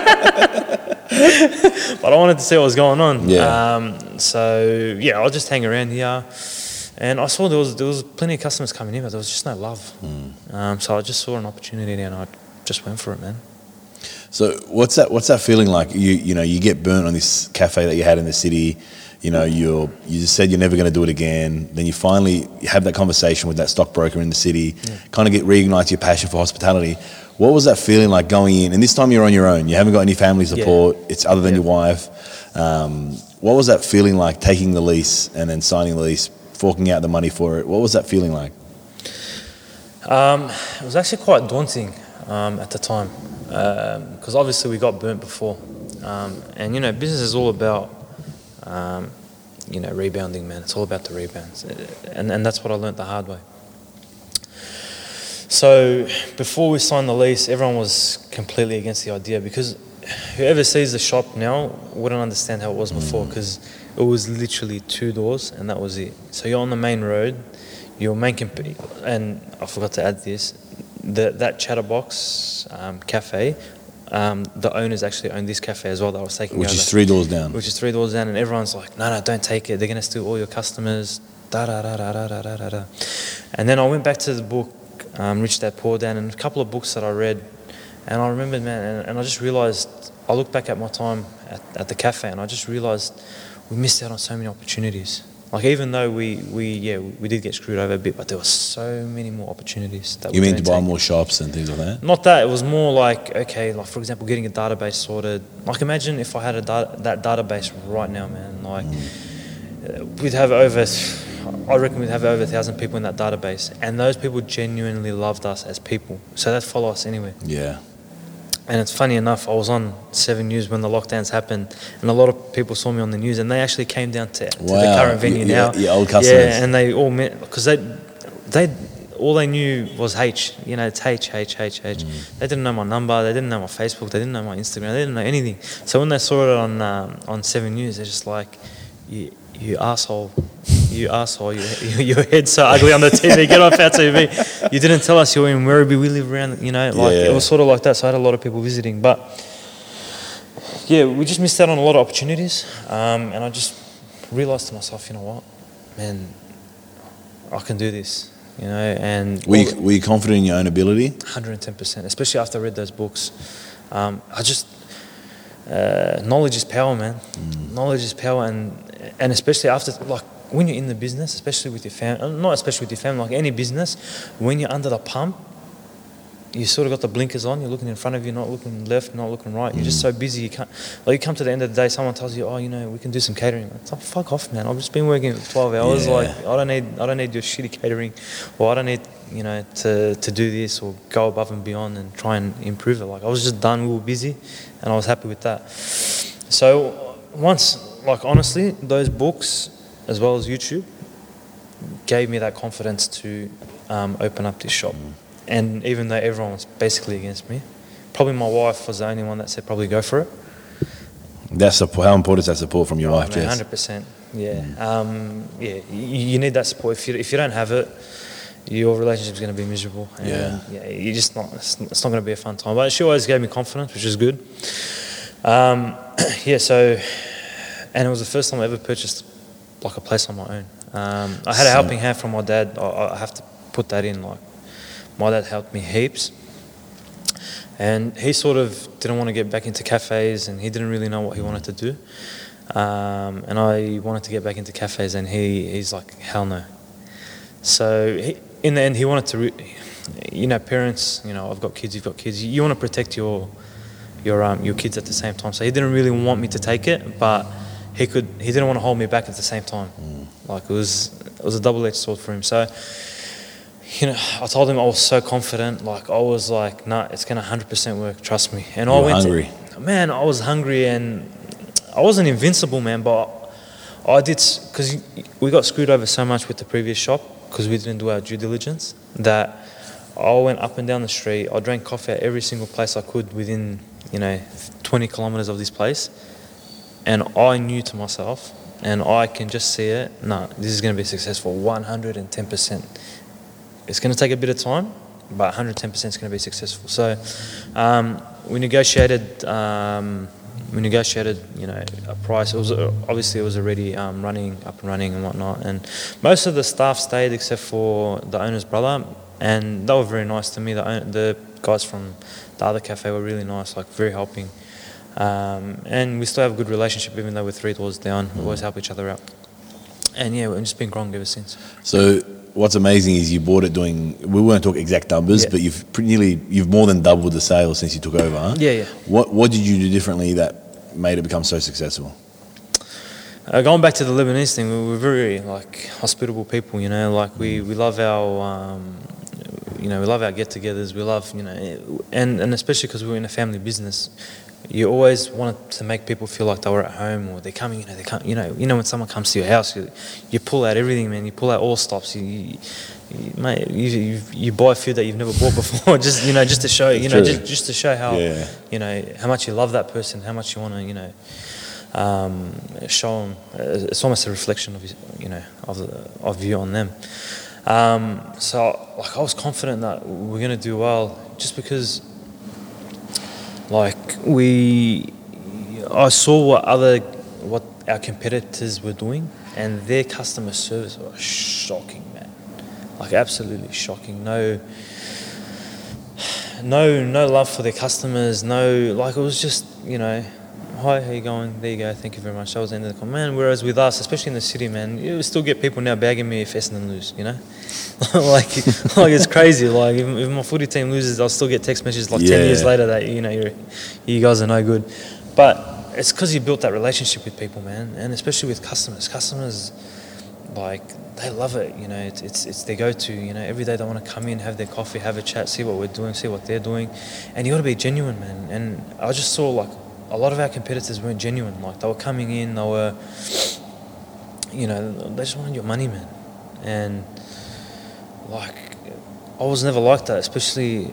But I wanted to see what was going on. Yeah. So yeah, I'll just hang around here, and I saw there was plenty of customers coming in, but there was just no love. So I just saw an opportunity there, and I just went for it, man. So what's that feeling like? You get burnt on this cafe that you had in the city. You just said you're never going to do it again. Then you finally have that conversation with that stockbroker in the city, kind of reignites your passion for hospitality. What was that feeling like going in? And this time you're on your own. You haven't got any family support. It's other than your wife. What was that feeling like, taking the lease and then signing the lease, forking out the money for it? What was that feeling like? It was actually quite daunting at the time, because obviously we got burnt before. And business is all about rebounding, man. It's all about the rebounds, and that's what I learned the hard way. So before we signed the lease, everyone was completely against the idea, because whoever sees the shop now wouldn't understand how it was before, because it was literally 2 doors and that was it. So you're on the main road, your main and I forgot to add this, that Chatterbox cafe. The owners actually own this cafe as well that I was taking over. Which is 3 doors down. Which is 3 doors down, and everyone's like, no, don't take it. They're going to steal all your customers. Da-da-da-da-da-da-da-da. And then I went back to the book, Rich Dad Poor Dad, and a couple of books that I read. And I remembered, man, and I just realised, I looked back at my time at the cafe, and I just realised we missed out on so many opportunities. Even though we did get screwed over a bit, but there were so many more opportunities. You mean to buy more shops and things like that? Not that. It was more for example, getting a database sorted. Imagine if I had that database right now, man. We'd have I reckon we'd have over 1,000 people in that database, and those people genuinely loved us as people, so they'd follow us anywhere. Yeah. And it's funny enough, I was on 7 News when the lockdowns happened, and a lot of people saw me on the news, and they actually came down to the current venue now. Yeah, old customers. Yeah, and they all met, because all they knew was H. It's H. They didn't know my number, they didn't know my Facebook, they didn't know my Instagram, they didn't know anything. So when they saw it on 7 News, they're just like, you asshole, your head's so ugly on the TV, get off our TV. You didn't tell us you were in Werribee, we live around, It was sort of like that, so I had a lot of people visiting. But, yeah, we just missed out on a lot of opportunities, and I just realised to myself, you know what, man, I can do this, and... Were you confident in your own ability? 110%, especially after I read those books. Knowledge is power, man. Knowledge is power, and especially after, when you're in the business, especially with your family, not especially with your family, any business, when you're under the pump, you sort of got the blinkers on. You're looking in front of you, not looking left, not looking right. You're just so busy. You can't. Like you come to the end of the day, someone tells you, "Oh, we can do some catering." It's like, fuck off, man. I've just been working 12 hours. Yeah. Like I don't need your shitty catering, or I don't need to do this or go above and beyond and try and improve it. Like I was just done. We were busy, and I was happy with that. So once, like honestly, those books as well as YouTube gave me that confidence to open up this shop. And even though everyone was basically against me, probably my wife was the only one that said probably go for it. How important is that support from your wife, Jess? 100%. Yeah. You need that support. If you don't have it, your relationship's going to be miserable. And you're just not. It's not going to be a fun time. But she always gave me confidence, which is good. So, and it was the first time I ever purchased like a place on my own. I had a helping hand from my dad. I have to put that in. Like my dad helped me heaps, and he sort of didn't want to get back into cafes, and he didn't really know what he wanted to do. And I wanted to get back into cafes, and he's like, hell no. So in the end, he wanted to, parents, I've got kids, you've got kids. You want to protect your kids at the same time. So he didn't really want me to take it, but he didn't want to hold me back at the same time. Like it was a double-edged sword for him. So, I told him I was so confident. Like I was like, nah, it's gonna 100% work. Trust me. And I went hungry. I was hungry, and I wasn't invincible, man. But I did, because we got screwed over so much with the previous shop because we didn't do our due diligence, that I went up and down the street. I drank coffee at every single place I could within 20 kilometers of this place, and I knew to myself, and I can just see it. No, this is going to be successful, 110%. It's going to take a bit of time, but 110% is going to be successful. So we negotiated. We negotiated, a price. It was already up and running and whatnot. And most of the staff stayed except for the owner's brother, and they were very nice to me. The guys from the other cafe were really nice, like very helping. And we still have a good relationship, even though we're 3 doors down. We always help each other out. And yeah, we've just been growing ever since. So what's amazing is you bought it we won't talk exact numbers, but you've more than doubled the sales since you took over, huh? Yeah. What did you do differently that made it become so successful? Going back to the Lebanese thing, we were very hospitable people, like we love our we love our get-togethers. We love, and especially because we were in a family business, you always wanted to make people feel like they were at home, or they're coming. They come. When someone comes to your house, you pull out everything, man. You pull out all stops. You buy food that you've never bought before, just to show, just to show how, how much you love that person, how much you want to, show them. It's almost a reflection of you on them. So I was confident that we're gonna do well, just because I saw what our competitors were doing, and their customer service was shocking, man. Like absolutely shocking. No love for their customers. No, it was just hi, how you going? There you go. Thank you very much. That was the end of the call, man. Whereas with us, especially in the city, man, you still get people now bagging me if Essendon lose. like it's crazy. Like if my footy team loses, I'll still get text messages 10 years later that you guys are no good. But it's because you built that relationship with people, man, and especially with customers. Customers, they love it. It's their go-to. Every day they want to come in, have their coffee, have a chat, see what we're doing, see what they're doing, and you got to be genuine, man. And I just saw a lot of our competitors weren't genuine. They were coming in, they were, they just wanted your money, man. And I was never like that, especially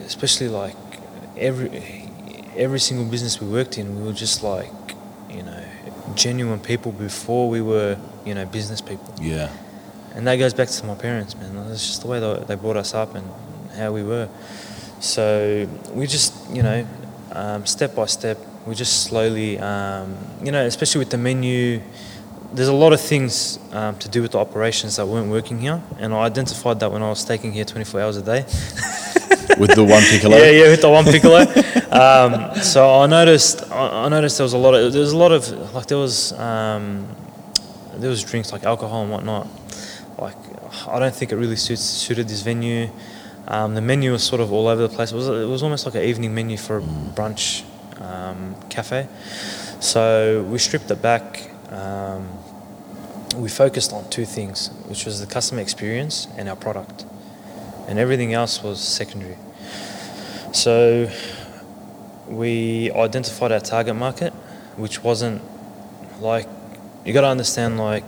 every single business we worked in, we were just genuine people before we were, business people. Yeah. And that goes back to my parents, man. That's just the way they brought us up and how we were. So we just, step by step, we just slowly, especially with the menu, there's a lot of things to do with the operations that weren't working here, and I identified that when I was staking here 24 hours a day. With the one piccolo? Yeah, with the one piccolo. So I noticed there was a lot of there was drinks like alcohol and whatnot. I don't think it really suited this venue. The menu was sort of all over the place. It was almost like an evening menu for a brunch cafe. So we stripped it back. We focused on two things, which was the customer experience and our product. And everything else was secondary. So we identified our target market, which wasn't like, you got to understand, like,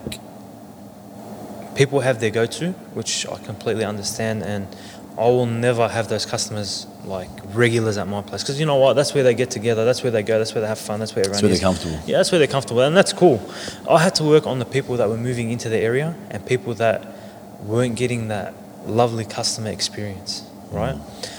people have their go-to, which I completely understand, and I will never have those customers like regulars at my place, because you know what, that's where they get together, that's where they go, that's where they have fun, that's where everyone That's where they're comfortable. Yeah, that's where they're comfortable, and that's cool. I had to work on the people that were moving into the area and people that weren't getting that lovely customer experience, right?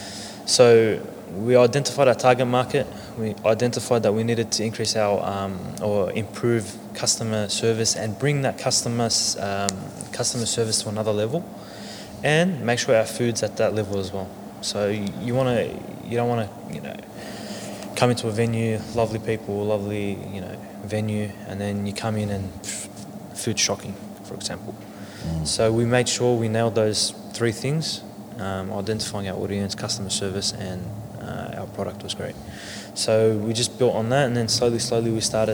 So we identified our target market. We identified that we needed to increase our or improve customer service and bring that customer service to another level, and make sure our food's at that level as well. So you don't want to come into a venue, lovely people, lovely venue, and then you come in and food's shocking, for example. So we made sure we nailed those three things: identifying our audience, customer service, and our product was great. So we just built on that, and then slowly we started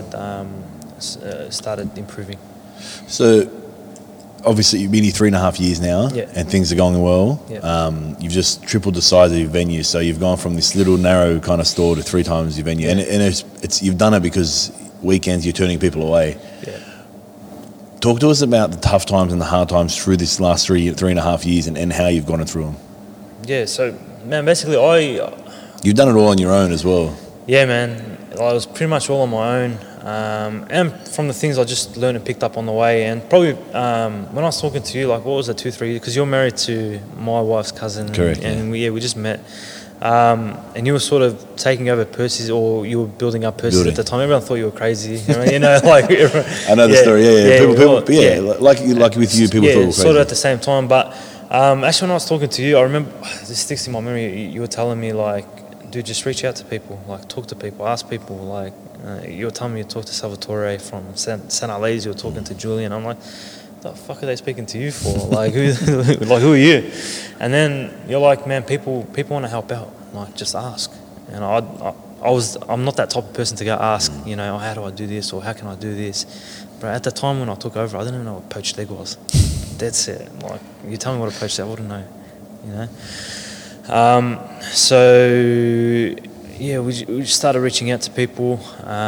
improving. So obviously you've been here 3.5 years now, Yeah. and things are going well. Yeah. You've just tripled the size of your venue, so you've gone from this little narrow kind of store to 3 times your venue, and it's you've done it because weekends you're turning people away. Yeah. Talk to us about the tough times and the hard times through this last 3.5 years, and how you've gone through them. Yeah. So man, basically You've done it all on your own as well. Yeah, man. I was pretty much all on my own, and from the things I just learned and picked up on the way. And probably when I was talking to you, like, what was it, 2-3 years? Because you're married to my wife's cousin. Correct. And we just met. And you were sort of taking over Percy's, or you were building up Percy's at the time. Everyone thought you were crazy. Like I know the story. Yeah. Like with you, people thought you were crazy. Sort of at the same time. But actually, when I was talking to you, I remember this sticks in my memory. You were telling me, like, dude, just reach out to people, like, talk to people, ask people. Like, you were telling me you talked to Salvatore from St. Alaise, you were talking to Julian. I'm like, the fuck are they speaking to you for? Like, who are you? And then you're like, man, people want to help out. Like, just ask. And I'm not that type of person to go ask, oh, how do I do this, or how can I do this? But at the time when I took over, I didn't even know what poached egg was. That's it. Like, you tell me what a poached egg, I wouldn't know. So yeah, we started reaching out to people,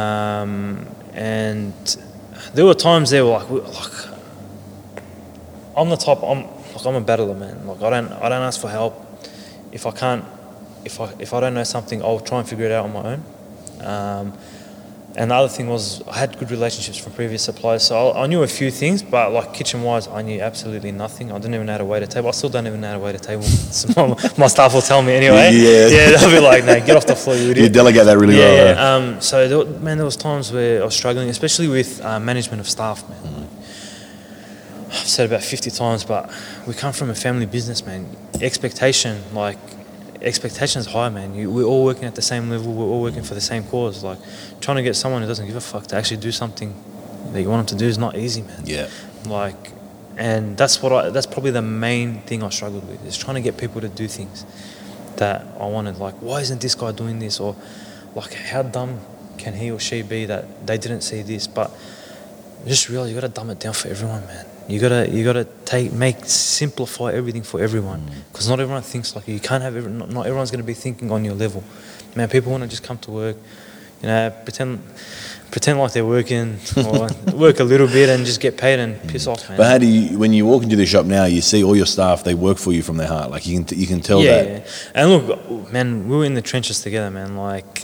and there were times there were like I'm a battler, man. Like, I don't ask for help. If I don't know something, I'll try and figure it out on my own. And the other thing was, I had good relationships from previous suppliers, so I knew a few things, but like kitchen-wise, I knew absolutely nothing. I didn't even know how to wait a table. I still don't even know how to wait a table. So my staff will tell me anyway. Yeah, they'll be like, "No, get off the floor, you idiot." You delegate that really well. Yeah. So there was times where I was struggling, especially with management of staff, man. I've said it about 50 times, but we come from a family business, man. Expectations high, man. We're all working at the same level. We're all working for the same cause. Like, trying to get someone who doesn't give a fuck to actually do something that you want them to do is not easy, man. Yeah. Like, and that's probably the main thing I struggled with, is trying to get people to do things that I wanted. Like, why isn't this guy doing this? Or like, how dumb can he or she be that they didn't see this? But just realize you got to dumb it down for everyone, man. You gotta simplify everything for everyone, because not everyone thinks like you. You can't have not everyone's gonna be thinking on your level, man. People want to just come to work, pretend like they're working, or work a little bit and just get paid and piss off, man. But how do you, when you walk into the shop now, you see all your staff, they work for you from their heart. Like, you can tell that. Yeah. And look, man, we were in the trenches together, man. Like,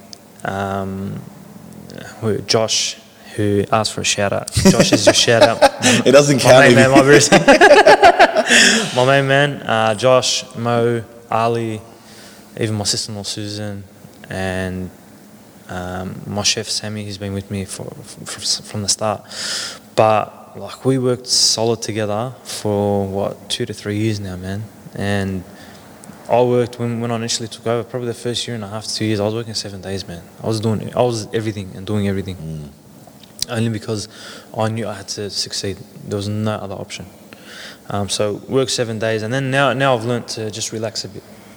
Josh, who asked for a shout out. Josh is your shout out. It doesn't count. My main man, Josh, Mo, Ali, even my sister-in-law Susan, and my chef Sammy, he's been with me from the start. But like, we worked solid together for 2 to 3 years now, man. And I worked when I initially took over. Probably the first 1.5 to 2 years, I was working 7 days, man. I was everything and doing everything. Only because I knew I had to succeed. There was no other option. So work 7 days, and then now I've learnt to just relax a bit.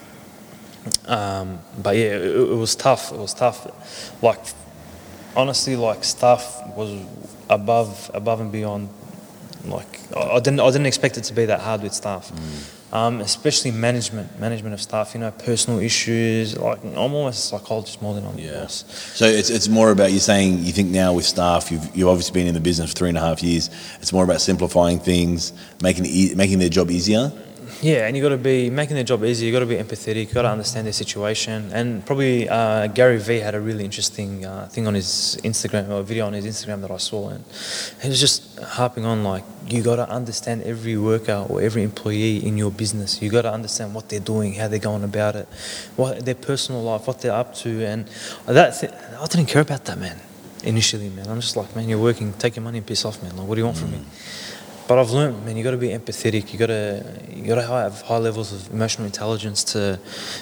But yeah, it was tough. It was tough. Like, honestly, like, stuff was above and beyond. Like, I didn't expect it to be that hard with staff. Especially management of staff, personal issues. Like, I'm almost a psychologist more than I'm a boss. So it's more about, you're saying you think now with staff, you've obviously been in the business for 3.5 years. It's more about simplifying things, making their job easier. Yeah, and you got to be making their job easy. You got to be empathetic. You got to understand their situation. And probably Gary Vee had a really interesting thing on his Instagram, or a video on his Instagram that I saw, and he was just harping on, like, you got to understand every worker or every employee in your business. You got to understand what they're doing, how they're going about it, what their personal life, what they're up to, and I didn't care about that, man. Initially, man, I'm just like, man, you're working, take your money and piss off, man. Like, what do you want from me? But I've learned, man, you got to be empathetic. You got to have high levels of emotional intelligence to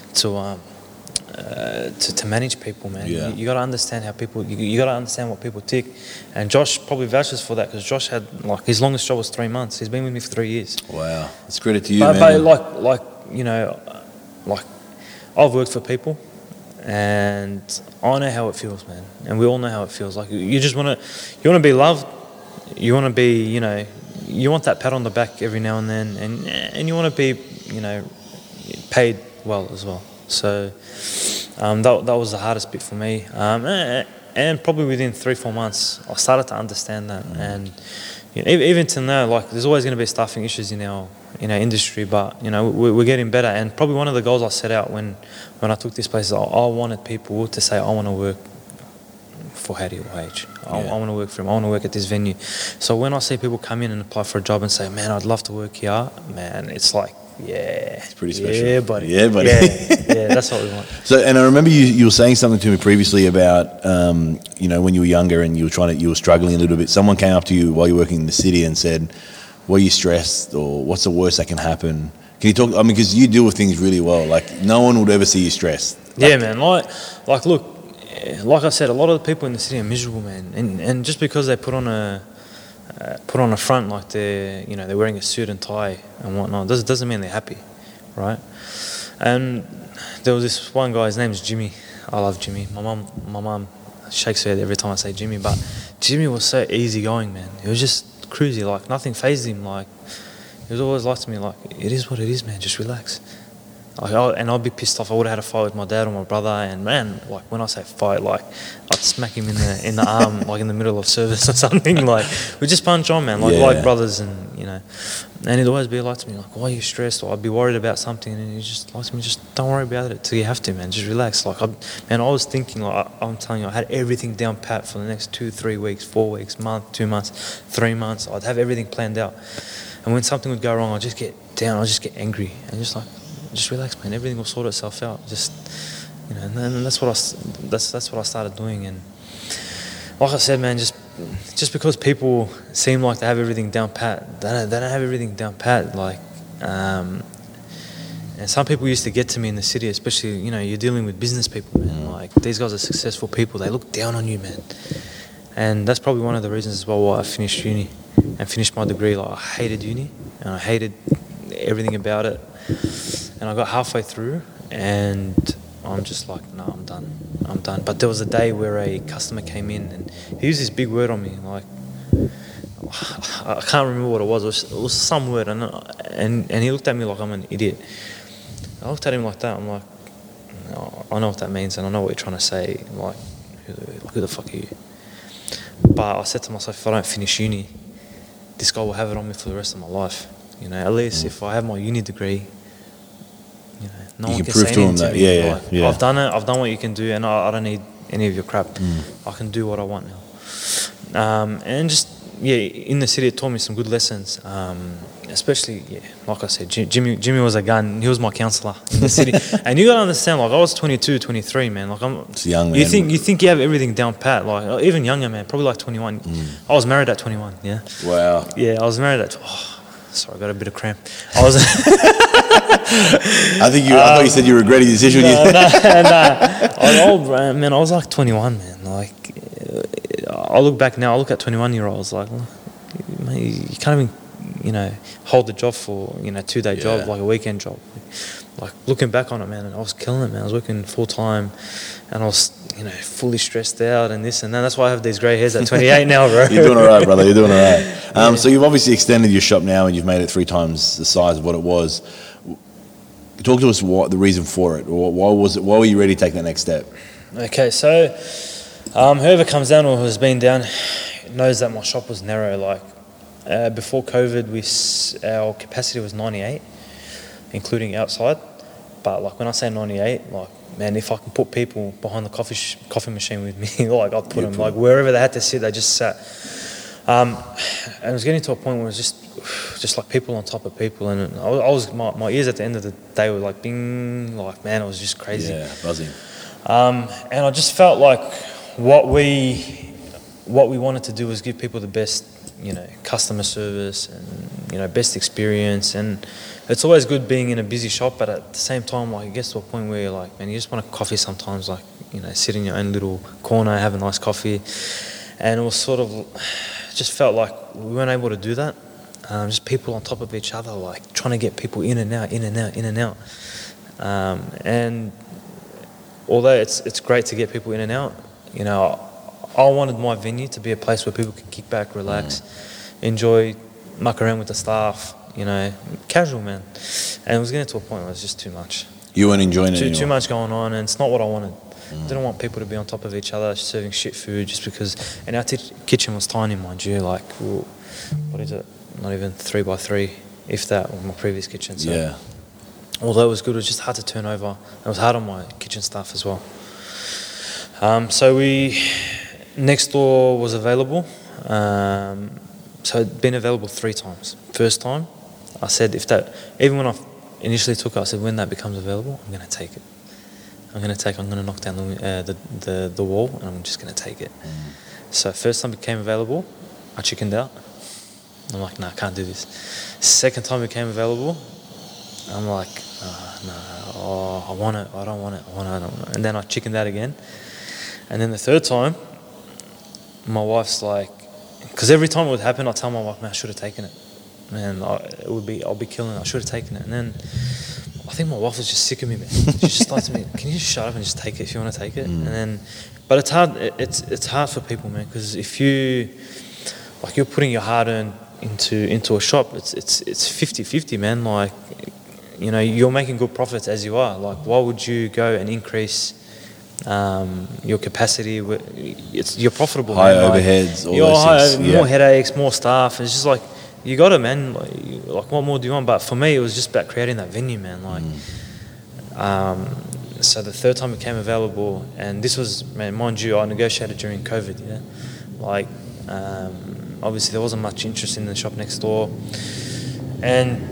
manage people, man. Yeah. You got to understand how people. You got to understand what people tick. And Josh probably vouches for that, because Josh had, like, his longest job was 3 months. He's been with me for 3 years. Wow, it's credit to you, But man. like I've worked for people, and I know how it feels, man. And we all know how it feels. Like, you just want to be loved. You want to be, you want that pat on the back every now and then, and you want to be, paid well as well. So that was the hardest bit for me. And probably within 3-4 months, I started to understand that. And even till now, like, there's always going to be staffing issues in our industry, but we're getting better. And probably one of the goals I set out when I took this place is I wanted people to say, I want to work for Hattie or H. I want to work for him. I want to work at this venue. So when I see people come in and apply for a job and say, man, I'd love to work here, man, it's like, yeah. It's pretty special. Yeah, buddy. Yeah, buddy. Yeah, that's what we want. So, and I remember you were saying something to me previously about, when you were younger and you were struggling a little bit. Someone came up to you while you were working in the city and said, were you stressed, or what's the worst that can happen? Can you talk, because you deal with things really well. Like, no one would ever see you stressed. Yeah, man. Like, look, like I said, a lot of the people in the city are miserable, man. And just because they put on a front, like they're wearing a suit and tie and whatnot, doesn't mean they're happy, right? And there was this one guy, his name's Jimmy. I love Jimmy. My mum shakes her head every time I say Jimmy, but Jimmy was so easygoing, man. He was just cruisy, like nothing fazed him. Like, he was always like to me, like, it is what it is, man. Just relax. Like, I'd be pissed off. I would have had a fight with my dad or my brother, and man, like, when I say fight, like, I'd smack him in the arm, like in the middle of service or something. Like, we just punch on, man, like brothers, and and he'd always be like to me, like, why are you stressed? Or I'd be worried about something, and he'd just like to me, just don't worry about it till you have to, man. Just relax. Like, I was thinking, like, I'm telling you, I had everything down pat for the next 2-3 weeks, 4 weeks, month, 2 months, 3 months. I'd have everything planned out, and when something would go wrong, I'd just get down, I'd just get angry, and just relax, man. Everything will sort itself out. Just, and that's what I started doing. And like I said, man, just because people seem like they have everything down pat, they don't have everything down pat. Like, and some people used to get to me in the city, especially, you're dealing with business people, man. Like, these guys are successful people. They look down on you, man. And that's probably one of the reasons as well why I finished uni and finished my degree. Like, I hated uni and I hated everything about it. And I got halfway through, and I'm just like, no, I'm done. But there was a day where a customer came in, and he used this big word on me, like, I can't remember what it was. It was some word, and he looked at me like I'm an idiot. I looked at him like that. I'm like, I know what that means, and I know what you're trying to say. Like, who the fuck are you? But I said to myself, if I don't finish uni, this guy will have it on me for the rest of my life. At least if I have my uni degree, no one can say anything to me. Yeah. I've done it. I've done what you can do, and I don't need any of your crap. I can do what I want now. And just, in the city, it taught me some good lessons. Especially, like I said, Jimmy was a gun. He was my counsellor in the city. And you got to understand, like, I was 22, 23, man. Like, it's young, man. You think you have everything down pat. Like, even younger, man. Probably like 21. I was married at 21, yeah. Wow. Yeah, I was married at... sorry, I got a bit of cramp. I was... I thought you said you regretted your decision. No. I was old, man. I was like 21, man. Like, I look back now, I look at 21-year-olds, like, man, you can't even, hold the job for, 2-day job, like a weekend job. like looking back on it, man, I was killing it, man. I was working full time, and I was, fully stressed out and this and that. That's why I have these grey hairs at 28 now, bro. You're doing all right, brother. You're doing all right. So you've obviously extended your shop now, and you've made it 3 times the size of what it was. Talk to us the reason for it. Why were you ready to take that next step? Okay, so whoever comes down or has been down knows that my shop was narrow. Like before COVID, our capacity was 98, including outside. But like when I say 98, like, man, if I can put people behind the coffee machine with me, like I'd put them. Like wherever they had to sit, they just sat. And it was getting to a point where it was just like people on top of people, and I was my ears at the end of the day were like bing, like, man, it was just crazy. Yeah, buzzing. And I just felt like what we wanted to do was give people the best, customer service and, best experience. And it's always good being in a busy shop, but at the same time, like, it gets to a point where you're like, man, you just want a coffee sometimes, like, sit in your own little corner, have a nice coffee. And it was sort of, just felt like we weren't able to do that. Just people on top of each other, like trying to get people in and out. And although it's great to get people in and out, I wanted my venue to be a place where people can kick back, relax, enjoy, muck around with the staff, casual, man. And it was getting to a point where it was just too much. You weren't enjoying it anymore. Too much going on, and it's not what I wanted. Didn't want people to be on top of each other serving shit food just because. And our kitchen was tiny, mind you. Like, what is it? Not even 3x3, if that, with my previous kitchen. So, yeah. Although it was good, it was just hard to turn over. It was hard on my kitchen staff as well. So next door was available. So it'd been available 3 times. First time, I said even when I initially took it, I said, when that becomes available, I'm going to take it. I'm going to knock down the wall, and I'm just going to take it. So first time it became available, I chickened out. I'm like, nah, I can't do this. Second time it became available, I'm like, I want it, I don't want it, I don't want it. And then I chickened out again. And then the third time, my wife's like, because every time it would happen, I'd tell my wife, man, I should have taken it. Man, I'll be killing it, I should have taken it. And then I think my wife was just sick of me, man. She just started to me, can you just shut up and just take it if you want to take it? And then, but it's hard. It's hard for people, man, because if you're putting your hard-earned into a shop, it's 50-50, man. Like, you're making good profits as you are. Like, why would you go and increase your capacity? You're profitable. High man. overheads, all those things. More headaches, more staff. It's just like, you got it, man. Like, what more do you want? But for me, it was just about creating that venue, man. Like, so the third time it came available, and this was, man, mind you, I negotiated during COVID. Yeah, like, obviously there wasn't much interest in the shop next door, and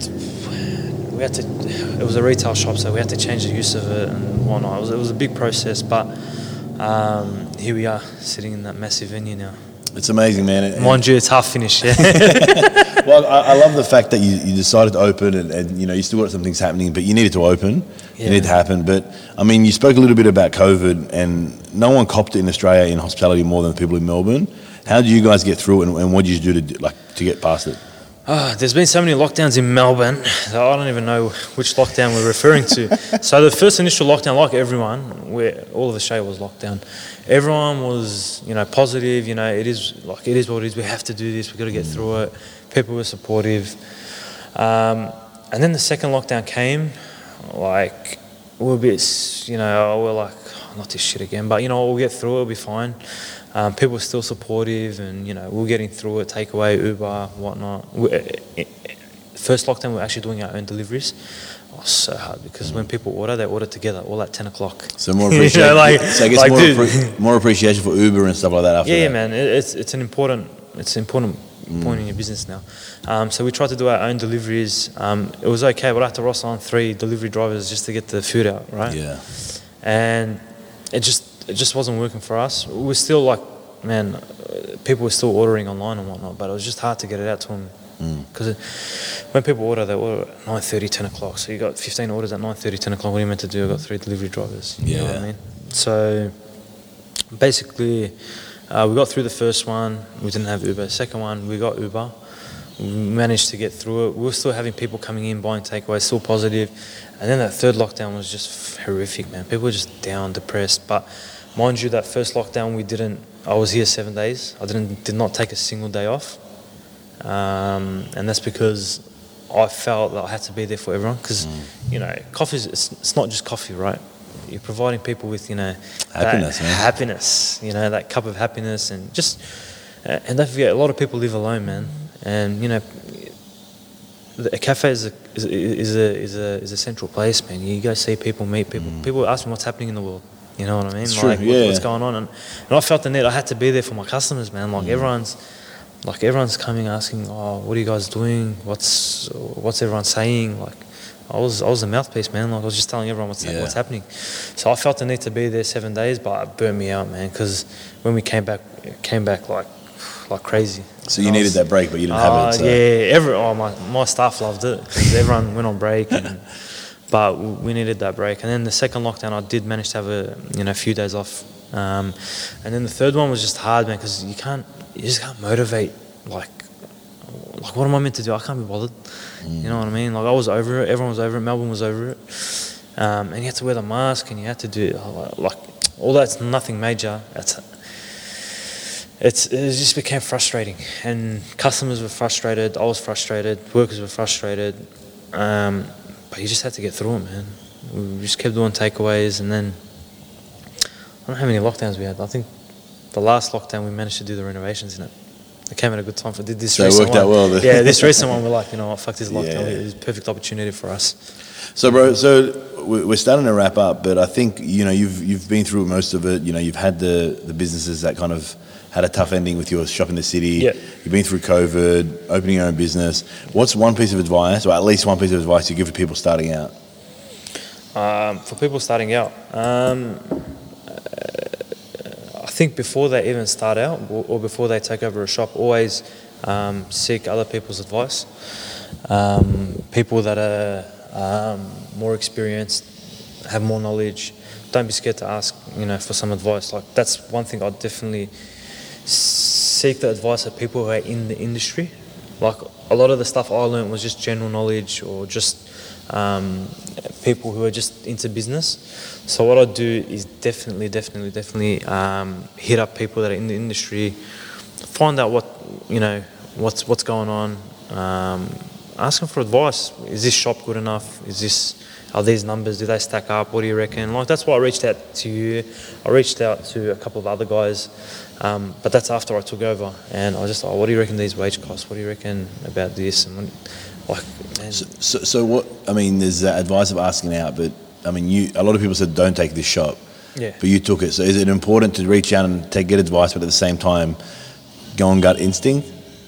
it was a retail shop, so we had to change the use of it and whatnot. It was a big process, but here we are, sitting in that massive venue now. It's amazing, man. Mind you, it's half finished, yeah. Well, I love the fact that you decided to open, and you still got some things happening, but you needed to open. Yeah. It needed to happen. But, I mean, you spoke a little bit about COVID, and no one copped it in Australia in hospitality more than the people in Melbourne. How did you guys get through it, and what did you do to get past it? There's been so many lockdowns in Melbourne that I don't even know which lockdown we're referring to. So the first initial lockdown, like everyone, where all of Australia was locked down, everyone was, positive. It is what it is. We have to do this. We've got to get through it. People were supportive. And then the second lockdown came. Like, we were a bit, we're like, oh, not this shit again. But we'll get through it. It'll be fine. People were still supportive, and we're getting through it. Takeaway, Uber, whatnot. First lockdown, we were actually doing our own deliveries. It was so hard because when people order, they order together, all at 10 o'clock. So more appreciation. So I guess more appreciation for Uber and stuff like that. After that. Man. It's an important point in your business now. So we tried to do our own deliveries. It was okay, but I had to roster on 3 delivery drivers just to get the food out, right? Yeah. And it just wasn't working for us. We were still like, man, people were still ordering online and whatnot, but it was just hard to get it out to them. Because when people order, they order at 9:30, 10 o'clock. So you got 15 orders at 9:30, 10 o'clock. What are you meant to do? I got 3 delivery drivers. You know what I mean? So basically, we got through the first one. We didn't have Uber. Second one, we got Uber. we managed to get through it. We were still having people coming in, buying takeaways, still positive. And then that third lockdown was just horrific, man. People were just down, depressed. But mind you, that first lockdown, I was here 7 days. I did not take a single day off. And that's because I felt that I had to be there for everyone. Because, coffee, it's not just coffee, right? You're providing people with, happiness, man. Happiness, that cup of happiness. And and don't forget, a lot of people live alone, man. And, a cafe is a central place, man. You go see people, meet people. People ask me what's happening in the world. You know what I mean? It's like, true, yeah. what's going on? And I felt the need. I had to be there for my customers, man. Like everyone's coming asking, "Oh, what are you guys doing? What's everyone saying?" Like, I was the mouthpiece, man. Like, I was just telling everyone what's happening. So I felt the need to be there 7 days, but it burned me out, man. Because when we came back like crazy. So you needed that break, but you didn't have it. So. Yeah, my staff loved it because everyone went on break, but we needed that break. And then the second lockdown, I did manage to have a few days off, and then the third one was just hard, man, because you just can't motivate. Like what am I meant to do? I can't be bothered. You know what I mean? Like, I was over it. Everyone was over it. Melbourne was over it, and you had to wear the mask, and you had to do like all that's nothing major. It just became frustrating, and customers were frustrated. I was frustrated. Workers were frustrated, but you just had to get through it, man. We just kept doing takeaways, and then I don't know how many lockdowns we had. I think the last lockdown we managed to do the renovations in it. It came at a good time for this so recent it worked out well. Yeah, this recent one, we're like, fuck this lockdown. Yeah. It was a perfect opportunity for us. So, bro, we're starting to wrap up, but I think you've been through most of it. You've had the businesses that kind of had a tough ending with your shop in the city. Yeah. You've been through COVID, opening your own business. What's one piece of advice, or at least one piece of advice you give to people starting out? For people starting out, I think before they even start out or before they take over a shop, always seek other people's advice. People that are more experienced, have more knowledge. Don't be scared to ask, for some advice. Like, that's one thing I'd definitely seek the advice of people who are in the industry. Like, a lot of the stuff I learned was just general knowledge or just people who are just into business. So what I do is definitely hit up people that are in the industry, find out what's going on, ask them for advice. Is this shop good enough? Are these numbers, do they stack up? What do you reckon? Like, that's why I reached out to you. I reached out to a couple of other guys, but that's after I took over. And I just thought, what do you reckon these wage costs? What do you reckon about this? And So what? I mean, there's that advice of asking out, but I mean, a lot of people said don't take this shop. Yeah. But you took it. So is it important to reach out and get advice, but at the same time, go on gut instinct?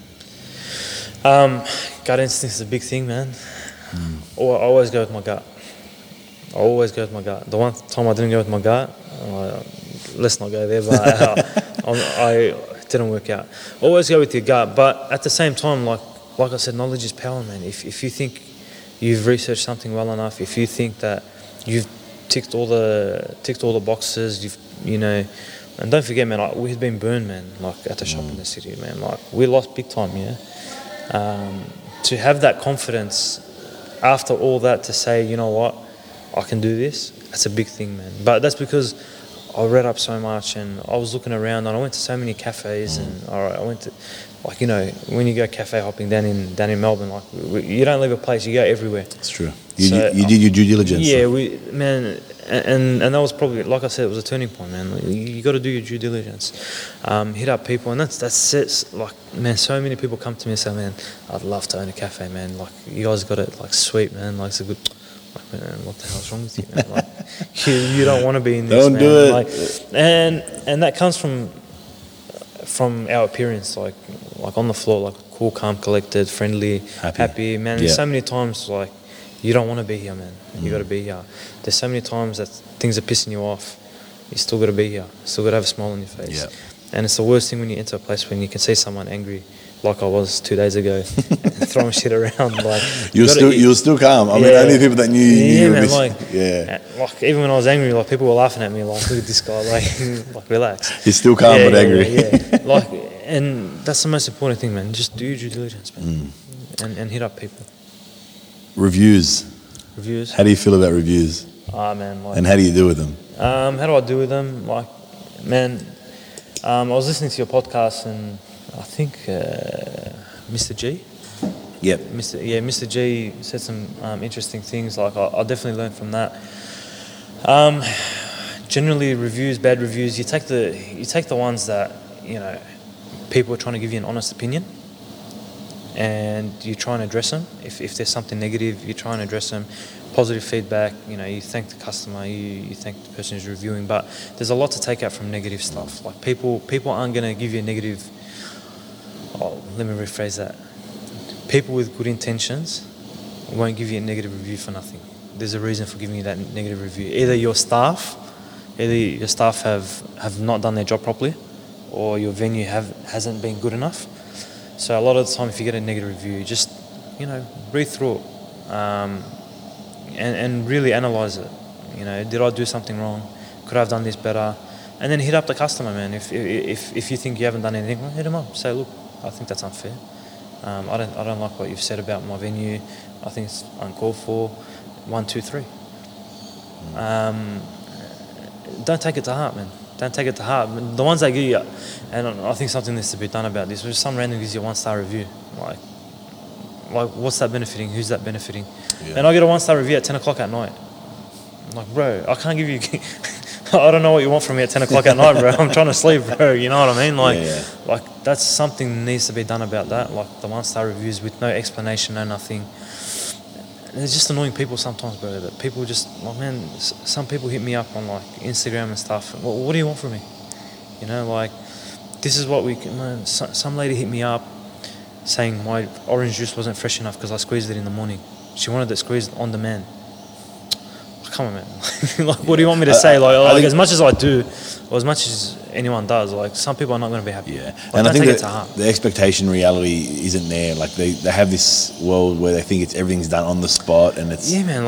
Gut instinct is a big thing, man. I always go with my gut. The one time I didn't go with my gut, let's not go there, but it didn't work out. Always go with your gut, but at the same time, like I said, knowledge is power, man. If you think you've researched something well enough, if you think that you've ticked all the boxes, and don't forget, man, we've been burned, man, like at the shop in the city, man. Like, we lost big time, yeah. To have that confidence after all that, to say, you know what, I can do this, that's a big thing, man. But that's because I read up so much, and I was looking around, and I went to so many cafes, and I went to, when you go cafe hopping down in Melbourne, you don't leave a place, you go everywhere. It's true. You did your due diligence. Yeah, and that was probably, like I said, it was a turning point, man. You got to do your due diligence. Hit up people, and that's it. Like, man, so many people come to me and say, man, I'd love to own a cafe, man. Like, you guys got it, like, sweet, man. Like, it's a good. Like, man, what the hell's wrong with you, man? Like, you don't want to be in this, don't man. Do it. Like, and that comes from our appearance, like on the floor, like cool, calm, collected, friendly, happy, man. There's so many times, like, you don't want to be here, man. You got to be here. There's so many times that things are pissing you off. You still got to be here. Still got to have a smile on your face. Yeah. And it's the worst thing when you enter a place when you can see someone angry, like I was 2 days ago, throwing shit around. Like, you're still calm. I mean, only people that knew you. Man, like even when I was angry, like, people were laughing at me, like, look at this guy, like relax. He's still calm but angry. Like, And that's the most important thing, man. Just do your due diligence, man. And hit up people. Reviews. How do you feel about reviews? Man. And how do you do with them? How do I do with them? Like, man, I was listening to your podcast and I think Mr. G. Yep. Mr. G said some interesting things. Like, I definitely learned from that. Generally, reviews, bad reviews, you take the ones that, people are trying to give you an honest opinion, and you try and address them. If there's something negative, you try and address them. Positive feedback, you thank the customer, you thank the person who's reviewing. But there's a lot to take out from negative stuff. Like, people aren't going to give you a negative. Let me rephrase that. People with good intentions won't give you a negative review for nothing. There's a reason for giving you that negative review. Either your staff have not done their job properly, or your venue hasn't been good enough. So a lot of the time, if you get a negative review, just read through it and really analyze it. Did I do something wrong? Could I have done this better? And then hit up the customer, man. If you think you haven't done anything, well, hit them up. Say, look, I think that's unfair. I don't like what you've said about my venue. I think it's uncalled for. 1, 2, 3. Don't take it to heart, man. Don't take it to heart. The ones that give you, and I think something needs to be done about this, which some random gives you a 1-star review. Like, what's that benefiting? Who's that benefiting? Yeah. And I get a 1-star review at 10 o'clock at night. I'm like, bro, I can't give you... I don't know what you want from me at 10 o'clock at night, bro. I'm trying to sleep, bro. You know what I mean? Like, that's something that needs to be done about that. Like, the 1-star reviews with no explanation, no nothing. It's just annoying people sometimes, bro. That people just, like, man, some people hit me up on, like, Instagram and stuff. Well, what do you want from me? This is what we can, man. Some lady hit me up saying my orange juice wasn't fresh enough because I squeezed it in the morning. She wanted it squeezed on demand. Come on, man. What do you want me to say? Like as much as I do, or as much as anyone does, like, some people are not going to be happy. Yeah, and I think the expectation reality isn't there. Like, they have this world where they think everything's done on the spot, and it's... Yeah, man.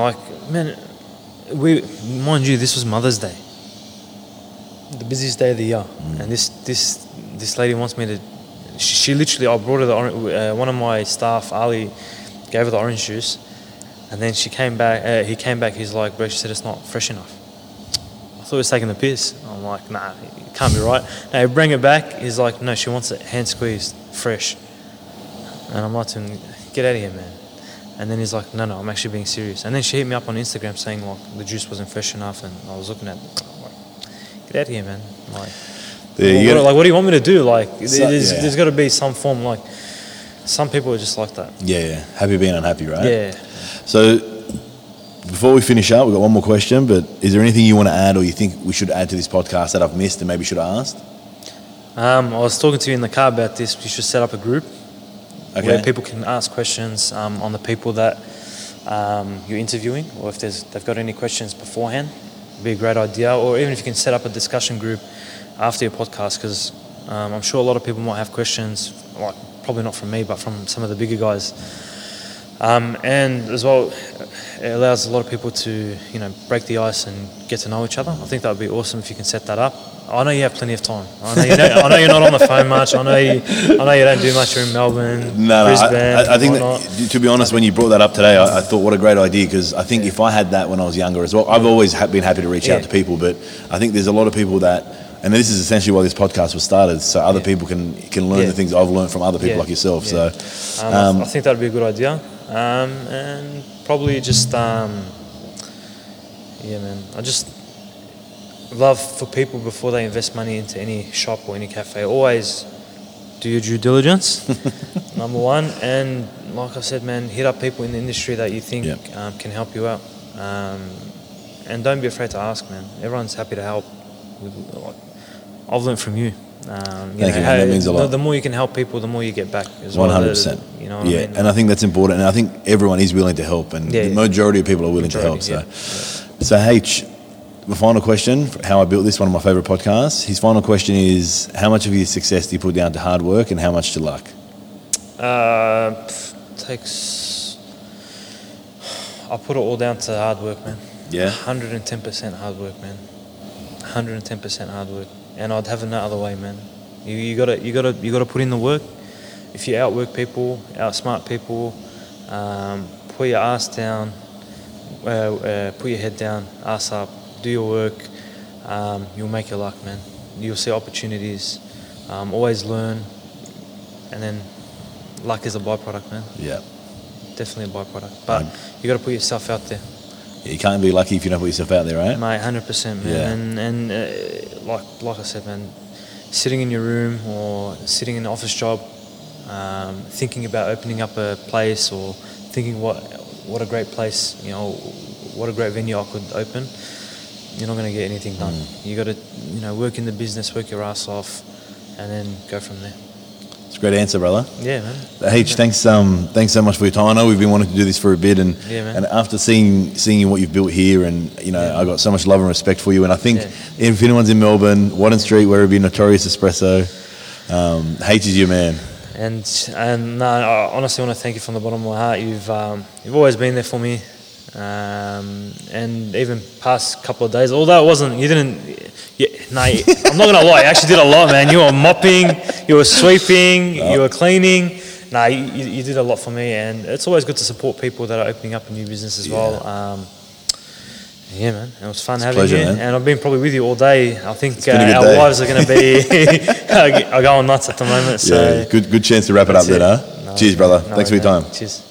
Mind you, this was Mother's Day, the busiest day of the year, and this lady wants me to... She literally, I brought her one of my staff, Ali, gave her the orange juice. And then she came back, he came back, he's like, bro, she said it's not fresh enough. I thought he was taking the piss. I'm like, nah, it can't be right. Now, bring it back, he's like, no, she wants it hand squeezed, fresh. And I'm like to him, get out of here, man. And then he's like, no, I'm actually being serious. And then she hit me up on Instagram saying, like, the juice wasn't fresh enough, and I was looking at it, like, get out of here, man. Like, what do you want me to do? Like, there's got to be some form, like, some people are just like that. Yeah. Happy being unhappy, right? Yeah. So, before we finish up, we've got one more question, but is there anything you want to add or you think we should add to this podcast that I've missed and maybe should have asked? I was talking to you in the car about this. We should set up a group where people can ask questions on the people that you're interviewing, or if they've got any questions beforehand. It'd be a great idea. Or even if you can set up a discussion group after your podcast, because I'm sure a lot of people might have questions, like, probably not from me, but from some of the bigger guys. And as well, it allows a lot of people to, break the ice and get to know each other. I think that would be awesome if you can set that up. I know you have plenty of time. I know you're not on the phone much. I know you don't do much. You're in Melbourne, Brisbane. I think that, to be honest, when you brought that up today, I thought what a great idea, because I think if I had that when I was younger as well, I've always been happy to reach out to people, but I think there's a lot of people that, and this is essentially why this podcast was started, so other people can learn the things I've learned from other people like yourself. Yeah. So I think that would be a good idea. And probably just, man, I just love for people before they invest money into any shop or any cafe, always do your due diligence, number one. And like I said, man, hit up people in the industry that you think can help you out. And don't be afraid to ask, man. Everyone's happy to help. I've learned from you. Thank you, man. That means a lot. The more you can help people, the more you get back as 100%. Well. You know what I mean? And I think that's important. And I think everyone is willing to help, and the majority of people are willing to help. So hey, the final question, how I built this, one of my favourite podcasts. His final question is, how much of your success do you put down to hard work and how much to luck? I put it all down to hard work, man. Yeah? 110% hard work, man. 110% hard work. And I'd have it no other way, man. You gotta put in the work. If you outwork people, outsmart people, put your ass down, put your head down, ass up, do your work. You'll make your luck, man. You'll see opportunities. Always learn, and then luck is a byproduct, man. Yeah. Definitely a byproduct. But you got to put yourself out there. Yeah, you can't be lucky if you don't put yourself out there, right? Mate, 100%, man. Yeah. And like I said, man, sitting in your room or sitting in an office job, thinking about opening up a place or thinking what a great place, what a great venue I could open, you're not going to get anything done. You got to, work in the business, work your ass off, and then go from there. It's a great answer, brother. Yeah, man. H, thanks so much for your time. I know we've been wanting to do this for a bit, and after seeing what you've built here, and I got so much love and respect for you. And I think if anyone's in Melbourne, Wadden Street, Werribee, Notorious Espresso, H is your man. And no, I honestly want to thank you from the bottom of my heart. You've always been there for me, and even past couple of days. Although it wasn't, you didn't. I'm not gonna lie. You actually did a lot, man. You were mopping, you were sweeping, you were cleaning. You did a lot for me, and it's always good to support people that are opening up a new business as well. Yeah, man. It was fun having you, man. And I've been probably with you all day. I think our lives are going to be are going nuts at the moment. So good chance to wrap it up there, huh? Cheers, brother. Thanks for your time. Cheers.